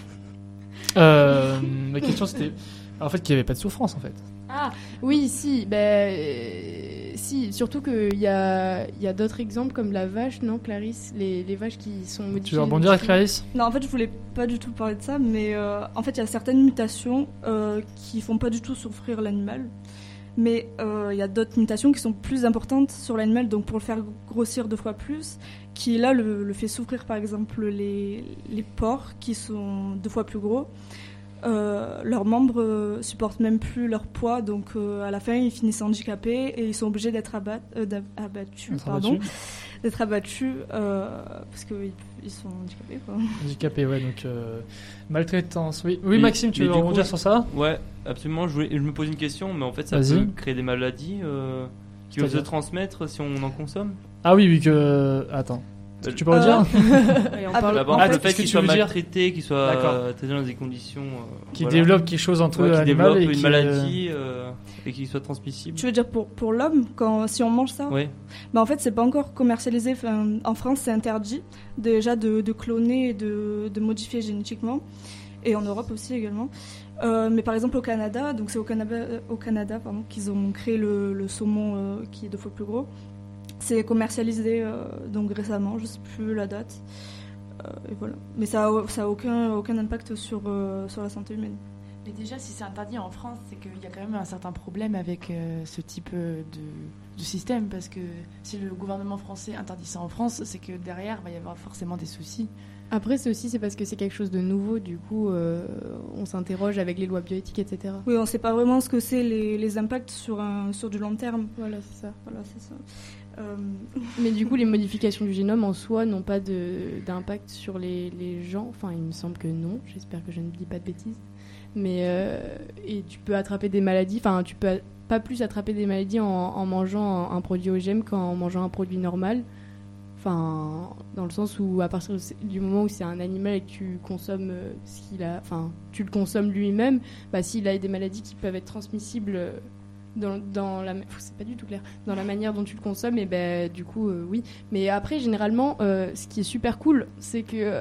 Ma question c'était en fait qu'il n'y avait pas de souffrance en fait. Ah oui, si, si, surtout qu'il y a d'autres exemples comme la vache, non Clarisse, les vaches qui sont modifiées. Tu veux rebondir avec Clarisse? Non, en fait, je voulais pas du tout parler de ça, mais en fait, il y a certaines mutations qui font pas du tout souffrir l'animal. Mais il y a d'autres mutations qui sont plus importantes sur l'animal, donc pour le faire grossir 2 fois plus, qui là le fait souffrir. Par exemple, les porcs qui sont 2 fois plus gros, leurs membres supportent même plus leur poids, donc à la fin ils finissent handicapés et ils sont obligés d'être abattus parce qu'ils sont handicapés, quoi. Handicapés, ouais, donc maltraitance. Oui, Et- Maxime, tu mais veux du rebondir coup, sur ça? Ouais, absolument. Je me pose une question, mais en fait, ça Vas-y. peut créer des maladies qui peuvent se C'est-à-dire transmettre si on en consomme. Ah oui, vu que attends. Tu peux redire Et on parle- D'abord, Ah, le qu'est-ce fait que qu'ils tu soient veux dire maltraités, qu'ils soient D'accord. traités dans des conditions. Qui voilà. développe quelque chose entre Ouais, qui animal développe et une qui, maladie et qui soit transmissible. Tu veux dire pour l'homme, si on mange ça? Ouais. Bah en fait, c'est pas encore commercialisé. Enfin, en France, c'est interdit déjà de cloner et de modifier génétiquement. Et en Europe aussi également. Mais par exemple au Canada, donc c'est au Canada qu'ils ont créé le saumon qui est 2 fois plus gros. C'est commercialisé donc récemment, je sais plus la date. Et voilà. Mais ça a aucun impact sur la santé humaine. Mais déjà, si c'est interdit en France, c'est qu'il y a quand même un certain problème avec ce type de système, parce que si le gouvernement français interdit ça en France, c'est que derrière, il va y avoir forcément des soucis. Après, c'est parce que c'est quelque chose de nouveau, du coup, on s'interroge avec les lois bioéthiques, etc. Oui, on ne sait pas vraiment ce que c'est les impacts sur du long terme. Voilà, c'est ça. Voilà, c'est ça. Mais du coup, les modifications du génome en soi n'ont pas d'impact sur les gens. Enfin, il me semble que non. J'espère que je ne dis pas de bêtises. Mais et tu peux attraper des maladies. Enfin, tu peux pas plus attraper des maladies en mangeant un produit OGM qu'en mangeant un produit normal. Enfin, dans le sens où à partir du moment où c'est un animal et que tu consommes ce qu'il a, enfin, tu le consommes lui-même, bah, s'il a des maladies qui peuvent être transmissibles dans la, c'est pas du tout clair, dans la manière dont tu le consommes, et ben du coup oui. Mais après généralement, ce qui est super cool, c'est que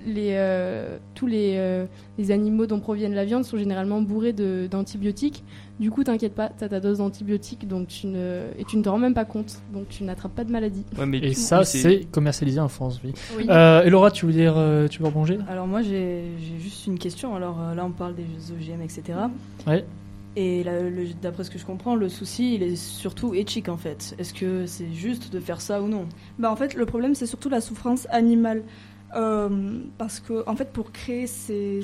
tous les animaux dont proviennent la viande sont généralement bourrés d'antibiotiques. Du coup, t'inquiète pas, t'as ta dose d'antibiotiques, donc tu ne te rends même pas compte, donc tu n'attrapes pas de maladie. Ouais, mais Et ça, c'est commercialisé en France, oui. Oui. Et Laura, tu veux rebondir? Alors moi j'ai juste une question. Alors là on parle des OGM, etc. Ouais. Et d'après ce que je comprends, le souci il est surtout éthique en fait. Est-ce que c'est juste de faire ça ou non? Bah, en fait, le problème, c'est surtout la souffrance animale. Parce que, en fait, pour créer ces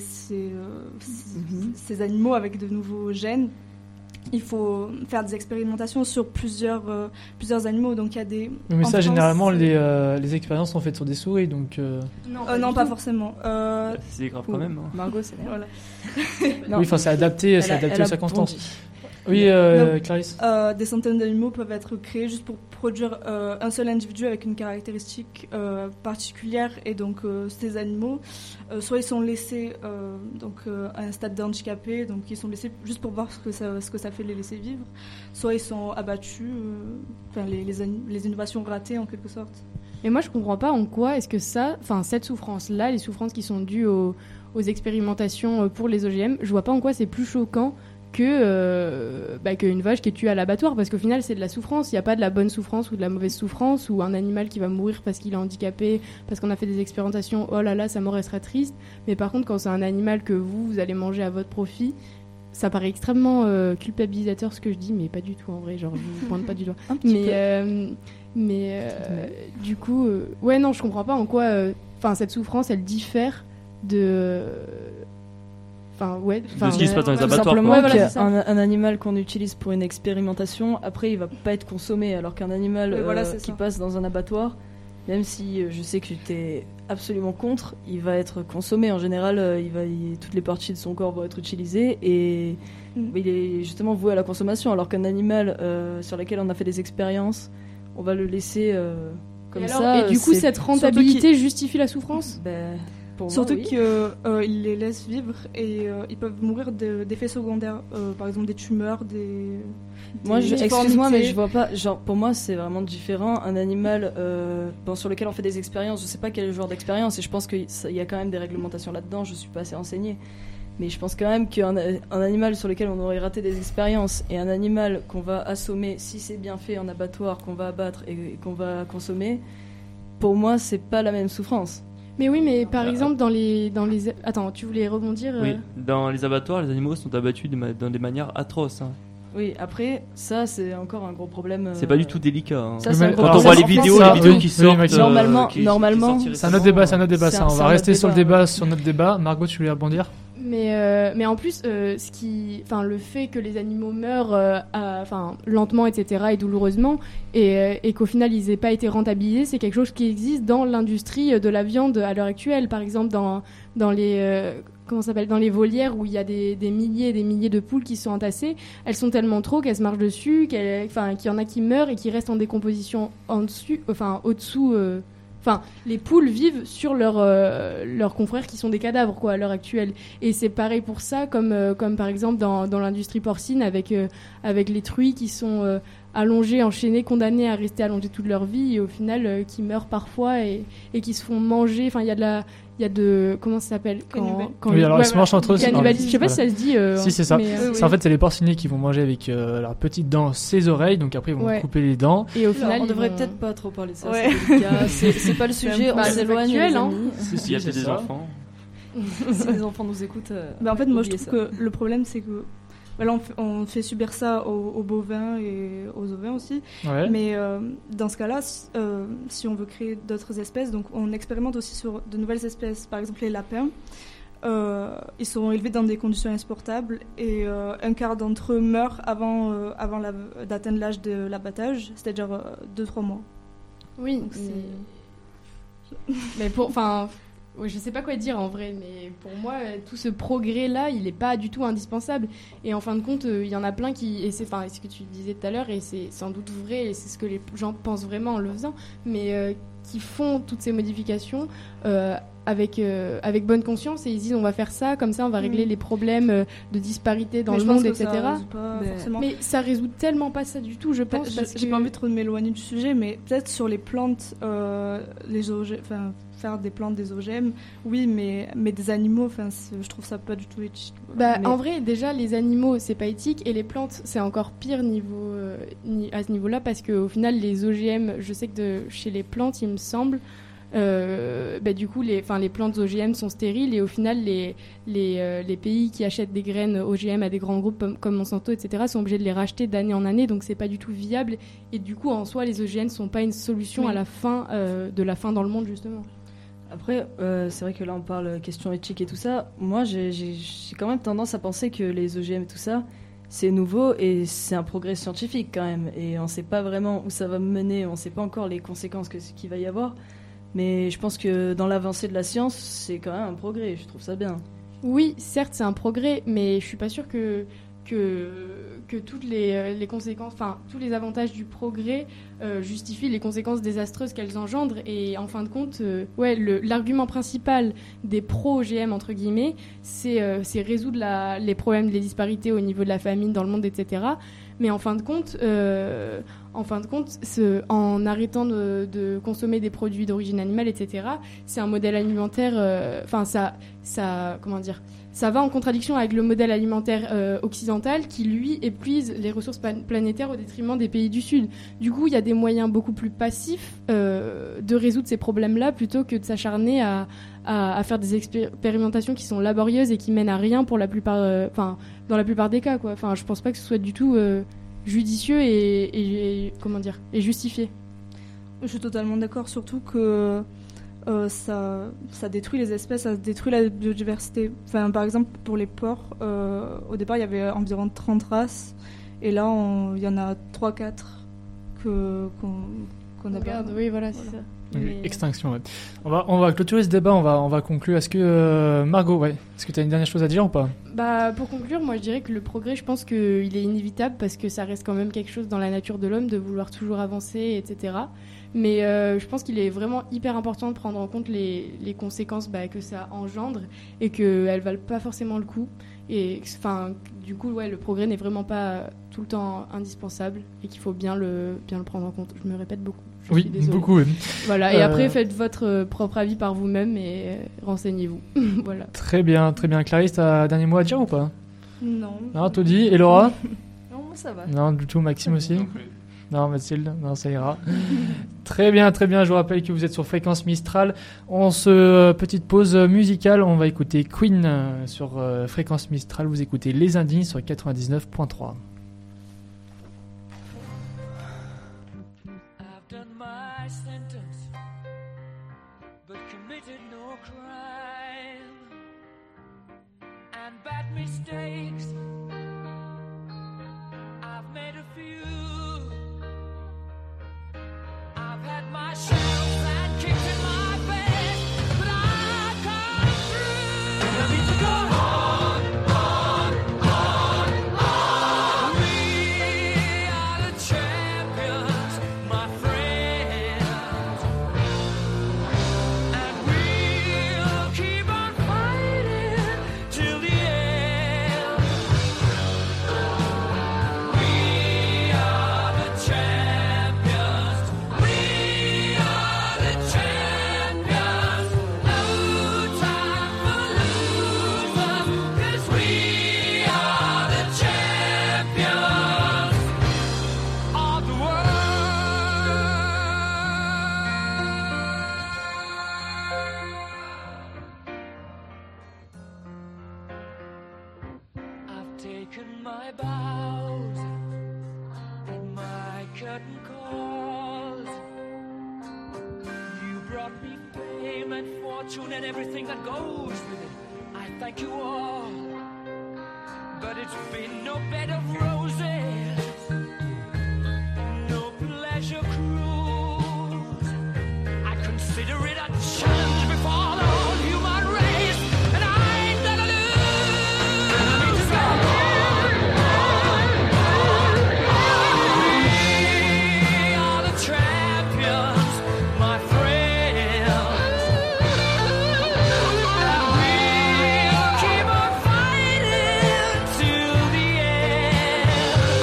animaux avec de nouveaux gènes, il faut faire des expérimentations sur plusieurs animaux. Donc, il y a des. Mais ça, France, généralement, les expériences sont faites sur des souris, donc. Non, pas forcément. c'est grave quand même. Hein. Margot, c'est bien. Voilà. Non, Oui, enfin, c'est adapté aux circonstances. Oui, Clarisse. Des centaines d'animaux peuvent être créés juste pour produire un seul individu avec une caractéristique particulière. Et donc, ces animaux, soit ils sont laissés à un stade d'handicapé, donc ils sont laissés juste pour voir ce que ça fait de les laisser vivre, soit ils sont abattus, les innovations ratées en quelque sorte. Et moi, je comprends pas en quoi est-ce que cette souffrance-là, les souffrances qui sont dues aux expérimentations pour les OGM, je vois pas en quoi c'est plus choquant qu'une vache qui est tuée à l'abattoir, parce qu'au final c'est de la souffrance. Il n'y a pas de la bonne souffrance ou de la mauvaise souffrance, ou un animal qui va mourir parce qu'il est handicapé, parce qu'on a fait des expérimentations, oh là là, sa mort elle sera triste. Mais par contre, quand c'est un animal que vous allez manger à votre profit, ça paraît extrêmement culpabilisateur ce que je dis, mais pas du tout en vrai, genre je ne pointe pas du doigt. Du coup, ouais, non, je comprends pas en quoi cette souffrance elle diffère de ce qui se passe dans les tout abattoirs. simplement Ouais, voilà, c'est ça. un animal qu'on utilise pour une expérimentation, après il va pas être consommé, alors qu'un animal Oui, voilà, c'est qui ça. passe dans un abattoir, même si je sais que tu es absolument contre, il va être consommé. En général, toutes les parties de son corps vont être utilisées et il est justement voué à la consommation, alors qu'un animal sur lequel on a fait des expériences, on va le laisser comme et ça. Et du coup, c'est- cette rentabilité justifie la souffrance? Ben, pour Surtout moi, oui. qu'ils les laissent vivre et ils peuvent mourir d'effets secondaires, par exemple des tumeurs, Moi, des excuse-moi, mais difformités. je vois pas. Genre, pour moi, c'est vraiment différent. Un animal sur lequel on fait des expériences, je sais pas quel genre d'expérience, et je pense qu'il y a quand même des réglementations là-dedans. Je suis pas assez renseignée, mais je pense quand même qu'un animal sur lequel on aurait raté des expériences et un animal qu'on va assommer, si c'est bien fait en abattoir, qu'on va abattre et qu'on va consommer, pour moi, c'est pas la même souffrance. Mais oui, mais par exemple, dans les... Attends, tu voulais rebondir Oui, dans les abattoirs, les animaux sont abattus dans des manières atroces. Hein. Oui, après, ça, c'est encore un gros problème. C'est pas du tout délicat. Hein. Ça, c'est un gros Quand on problème. voit les En vidéos, France, qui sortent. Maxime. Normalement, C'est un autre débat, ça. On c'est va un rester autre sur le débat, débat, sur notre débat. Margot, tu voulais rebondir? Mais en plus, le fait que les animaux meurent lentement, etc., et douloureusement, et qu'au final ils n'aient pas été rentabilisés, c'est quelque chose qui existe dans l'industrie de la viande à l'heure actuelle. Par exemple, dans les volières où il y a des milliers et des milliers de poules qui sont entassées, elles sont tellement trop qu'elles se marchent dessus, qu'il y en a qui meurent et qui restent en décomposition au-dessous. Enfin, les poules vivent sur leurs confrères qui sont des cadavres, quoi, à l'heure actuelle. Et c'est pareil pour ça, comme par exemple dans l'industrie porcine, avec les truies qui sont allongés, enchaînés, condamnés à rester allongés toute leur vie et au final qui meurent parfois et qui se font manger. Enfin, il y a de comment ça s'appelle oui, alors ils se mangent entre eux. Cannibalisme. Je sais pas si ça se dit. Si, c'est ça. Mais, En fait, c'est les porciniers qui vont manger avec leurs petites dents ses oreilles, donc après ils vont couper les dents. Et au final, on devrait peut-être pas trop parler de ça. Ouais. C'est délicat. C'est pas le sujet. On s'éloigne. Hein. Il y a des enfants. Si les enfants nous écoutent. En fait, moi je trouve que le problème c'est que voilà, on fait subir ça aux bovins et aux ovins aussi. Ouais. Mais dans ce cas-là, si on veut créer d'autres espèces, donc on expérimente aussi sur de nouvelles espèces. Par exemple, les lapins, ils sont élevés dans des conditions insupportables et un quart d'entre eux meurent avant d'atteindre l'âge de l'abattage, c'est-à-dire 2-3 mois. Oui. Donc, mais ouais, je sais pas quoi dire en vrai, mais pour moi, tout ce progrès-là, il est pas du tout indispensable. Et en fin de compte, il y en a plein et c'est ce que tu disais tout à l'heure, et c'est sans doute vrai, et c'est ce que les gens pensent vraiment en le faisant, mais qui font toutes ces modifications avec bonne conscience, et ils disent on va faire ça, comme ça on va régler les problèmes de disparité dans le monde, etc. Mais ça résout tellement pas ça du tout, je pense. J'ai pas envie trop de m'éloigner du sujet, mais peut-être sur les plantes, faire des plantes, des OGM, oui, mais des animaux, je trouve ça pas du tout éthique. En vrai, déjà, les animaux, c'est pas éthique, et les plantes, c'est encore pire à ce niveau-là, parce qu'au final, les OGM, je sais que chez les plantes, il me semble, du coup, les plantes OGM sont stériles, et au final, les pays qui achètent des graines OGM à des grands groupes comme Monsanto, etc., sont obligés de les racheter d'année en année, donc c'est pas du tout viable, et du coup, en soi, les OGM sont pas une solution à la fin de la faim dans le monde, justement. Après, c'est vrai que là on parle question éthique et tout ça. Moi, j'ai quand même tendance à penser que les OGM et tout ça, c'est nouveau et c'est un progrès scientifique quand même. Et on ne sait pas vraiment où ça va mener, on ne sait pas encore les conséquences qu'il va y avoir. Mais je pense que dans l'avancée de la science, c'est quand même un progrès. Je trouve ça bien. Oui, certes, c'est un progrès, mais je suis pas sûre que toutes les conséquences, tous les avantages du progrès justifient les conséquences désastreuses qu'elles engendrent. Et en fin de compte, l'argument principal des pro-OGM, entre guillemets, c'est résoudre les problèmes des disparités au niveau de la famine dans le monde, etc. Mais en fin de compte, en arrêtant de consommer des produits d'origine animale, etc., c'est un modèle alimentaire... ça va en contradiction avec le modèle alimentaire occidental qui, lui, épuise les ressources planétaires au détriment des pays du Sud. Du coup, il y a des moyens beaucoup plus passifs de résoudre ces problèmes-là plutôt que de s'acharner à faire des expérimentations qui sont laborieuses et qui mènent à rien pour la plupart, dans la plupart des cas, quoi. Je pense pas que ce soit du tout judicieux et justifié. Je suis totalement d'accord, surtout que ça détruit les espèces, ça détruit la biodiversité. Par exemple, pour les porcs, au départ, il y avait environ 30 races, et là, il y en a 3-4 qu'on a pas. Oui, voilà, c'est ça. Mais... Extinction, ouais. On va clôturer ce débat, on va conclure. Est-ce que, Margot, est-ce que tu as une dernière chose à dire ou pas ? Pour conclure, moi je dirais que le progrès, je pense qu'il est inévitable parce que ça reste quand même quelque chose dans la nature de l'homme de vouloir toujours avancer, etc. Mais je pense qu'il est vraiment hyper important de prendre en compte les conséquences que ça engendre et qu'elles valent pas forcément le coup. Et du coup, le progrès n'est vraiment pas tout le temps indispensable et qu'il faut bien le prendre en compte. Je me répète beaucoup. Oui, beaucoup. Voilà, et après, faites votre propre avis par vous-même et renseignez-vous. Voilà. Très bien. Clarisse, t'as un dernier mot à dire ou pas ? Non. Todi et Laura ? Non, ça va. Non, du tout. Maxime aussi ? Non, Mathilde, non, ça ira. Très bien. Je vous rappelle que vous êtes sur Fréquence Mistral. On se petite pause musicale. On va écouter Queen sur Fréquence Mistral. Vous écoutez Les Indignes sur 99.3. Mistakes, I've made a few. I've had my shadows and kicked in my face, but I come through. I need to go on. house at my curtain calls. You brought me fame and fortune and everything that goes with it. I thank you all, but it's been no bed of roses, no pleasure cruise. I consider it a challenge before the whole human race, and I ain't gonna lose. We are the champions, my friends, and we'll keep on fighting till the end.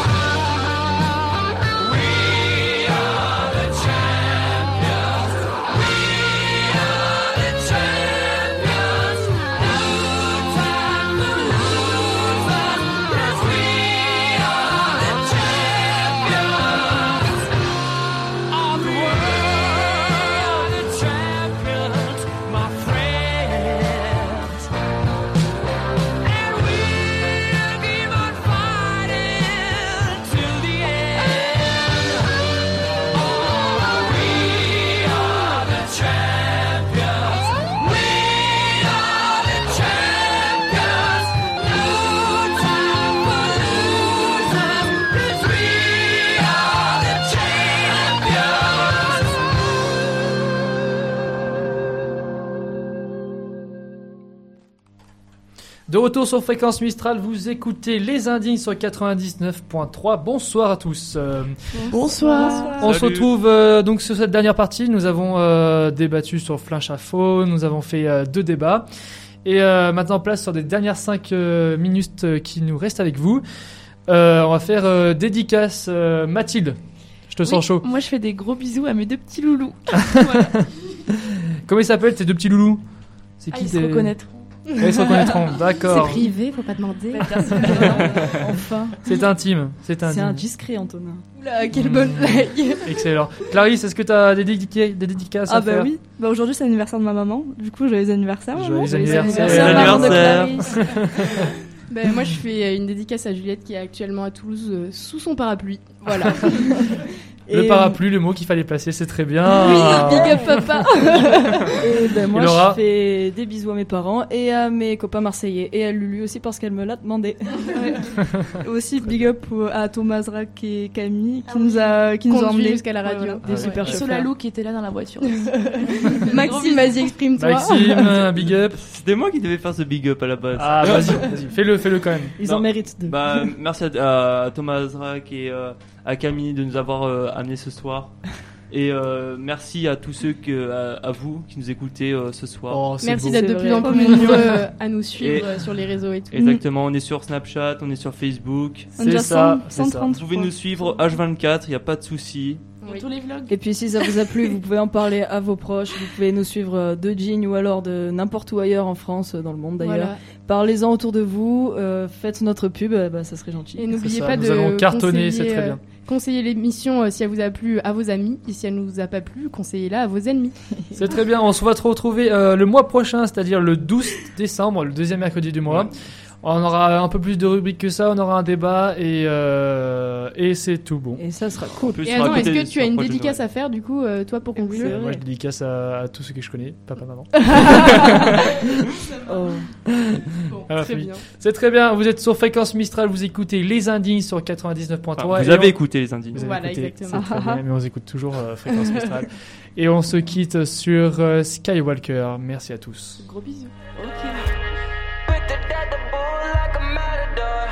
We are the champions. We are the champions. No time for losers, 'cause we are the champions of the world. The champions, my friends, and we'll keep on fighting till the end. Oh, we are the champions. We are the champions. No time for losers, 'cause we are the champions. De retour sur Fréquence Mistral, vous écoutez Les Indignes sur 99.3. Bonsoir à tous. Bonsoir. On se retrouve donc sur cette dernière partie. Nous avons débattu sur Flinch Info, nous avons fait 2 débats. Et maintenant, place sur les dernières 5 minutes qui nous restent avec vous. On va faire dédicace. Mathilde, je te sens chaud. Moi, je fais des gros bisous à mes 2 petits loulous. Comment ils s'appellent tes 2 petits loulous? C'est Ah, qui ils se reconnaîtront. Ils se reconnaîtront, d'accord. C'est privé, faut pas demander. Enfin. C'est intime. C'est C'est intime. indiscret, Antonin. Oula, quelle bonne blague. Excellent. Clarisse, est-ce que tu as des dédicaces à Ah faire? bah oui, bah aujourd'hui c'est l'anniversaire de ma maman, du coup joyeux anniversaire maman. Joyeux anniversaire. Joyeux maman de anniversaire. Ben, moi, je fais une dédicace à Juliette qui est actuellement à Toulouse sous son parapluie. Voilà. Le Et, parapluie, le mot qu'il fallait placer, c'est très bien. Oui, big up papa. Et ben moi Et Laura je fais des bisous à mes parents et à mes copains marseillais et à Lulu aussi parce qu'elle me l'a demandé. Et aussi big up à Thomas Rack et Camille qui nous a Conduit emmenés jusqu'à la radio. Voilà. Des super chauffeurs. Solalou qui était là dans la voiture. Maxime, vas-y, exprime-toi. Maxime, big up. C'était moi qui devais faire ce big up à la base. Ah, vas-y, fais-le quand même. Ils Non. en méritent deux. Bah, merci à Thomas Azrak et à Camille de nous avoir amenés ce soir. Et merci à tous ceux à vous qui nous écoutez ce soir. Oh, c'est Merci beau. d'être de C'est plus vrai. en plus nombreux à nous suivre sur les réseaux et tout. Exactement, on est sur Snapchat, on est sur Facebook. On est déjà C'est ça, 130 Vous pouvez nous suivre H24, il n'y a pas de souci. Oui. Tous les vlogs. Et puis si ça vous a plu, vous pouvez en parler à vos proches. Vous pouvez nous suivre de Digne ou alors de n'importe où ailleurs en France, dans le monde d'ailleurs. Voilà. Parlez-en autour de vous, faites notre pub, bah, ça serait gentil. Et n'oubliez ça, pas nous de allons cartonner, conseiller, c'est très bien. Conseillez l'émission si elle vous a plu à vos amis. Et si elle ne vous a pas plu, conseillez-la à vos ennemis. C'est très bien. On se va te retrouver le mois prochain, c'est-à-dire le 12 décembre, le deuxième mercredi du mois. On aura un peu plus de rubriques que ça, on aura un débat et c'est tout bon. Et ça sera En cool. plus, Et on sera attends, à est-ce côté que tu as une prochaine dédicace Noël. à faire du coup, toi pour conclure C'est Moi, vrai. je dédicace à tous ceux que je connais, papa, maman. Oh. Bon, Ah, très oui. bien. C'est très bien. Vous êtes sur Fréquence Mistral, vous écoutez Les Indignes sur 99.3. Enfin, vous et avez on- écouté les indices. Vous avez Voilà, écouté, exactement. c'est très bien, mais on écoute toujours Fréquence Mistral. Et on se quitte sur Skywalker. Merci à tous. Gros bisous. With the dead, the bull like a matador.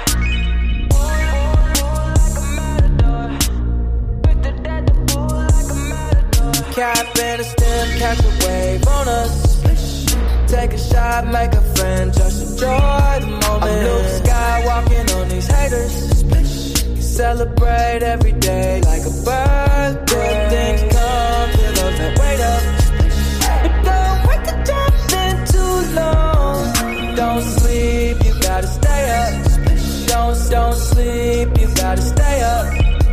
With the dead, the bull like a matador. Cap and a stem, catch a wave on us. Take a shot, make a friend, just enjoy the moment. I'm Luke Skywalking on these haters. Celebrate every day like a birthday. Good things come to those that wait up. But don't wait to jump in too long. Don't sleep, you gotta stay up. Don't sleep, you gotta stay up.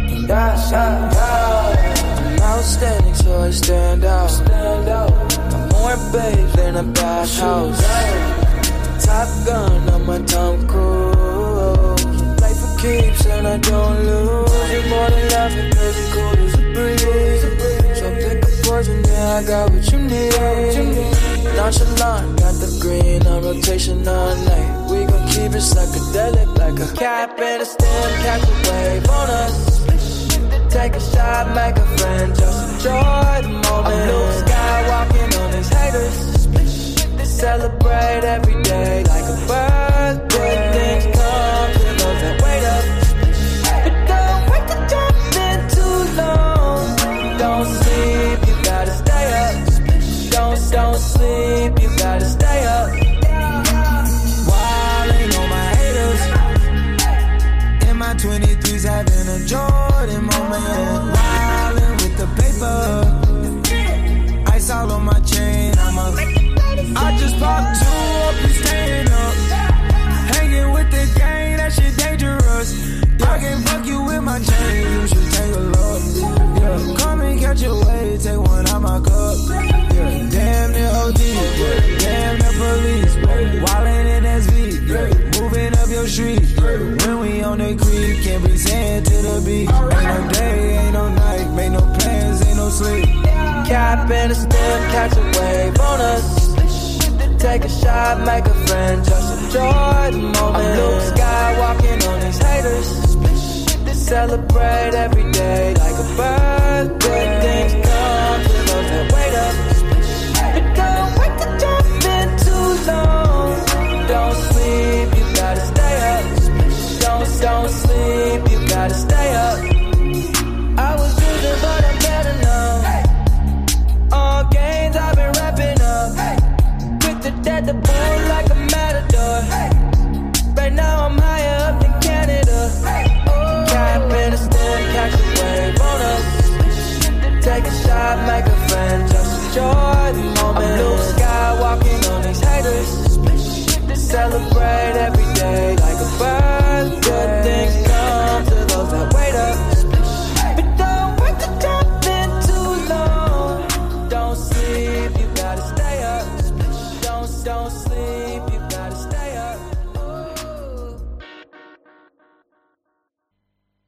I'm outstanding, so I stand out. Got more babes than a bathhouse. Top Gun on my Tom Cruise. Play for keeps and I don't lose. You're more than laughing cause you're cool as a breeze. So pick a poison, yeah, I got what you need. Nonchalant, got the green on rotation all night. We gon' keep it psychedelic like a cap and a stem. Catch a wave on us. Take a shot, make a friend, just enjoy the moment. A blue sky walking on these haters. Celebrate every day like a birthday. Things come to those that wait up. But don't wait to jump in too long. Don't sleep, you gotta stay up. Don't sleep, you gotta stay up. Wildin' on my haters. In my 23s having a Jordan moment. Wildin' with the paper. Ice all on my chain, I just popped 2 up and staying up. Hanging with the gang, that shit dangerous. I can fuck you with my chain, you should take a look. Yeah, come and catch a wave, take one out my cup. Yeah, damn the OD, yeah, damn the police. Wildin' in SV, yeah, moving up your street. When we on the creek, can't be sand to the beach. Ain't no day, ain't no night, make no plans, ain't no sleep. Cap and a stem, catch a wave on us. Take a shot, make a friend, just enjoy the moment. A blue sky walking on these haters. Celebrate every day like a birthday. Things come to those that wait up. But don't wait to jump in too long. Don't sleep, you gotta stay up. Don't sleep, you gotta stay up. I was losing, but I'm better now. All games I've been wrapping up. Dead the bull like a matador. Right now I'm higher up than Canada. Cap in a stem, catch a wave on us. Take a shot, make a friend, just enjoy the moment. A blue sky walking on these haters. Celebrate every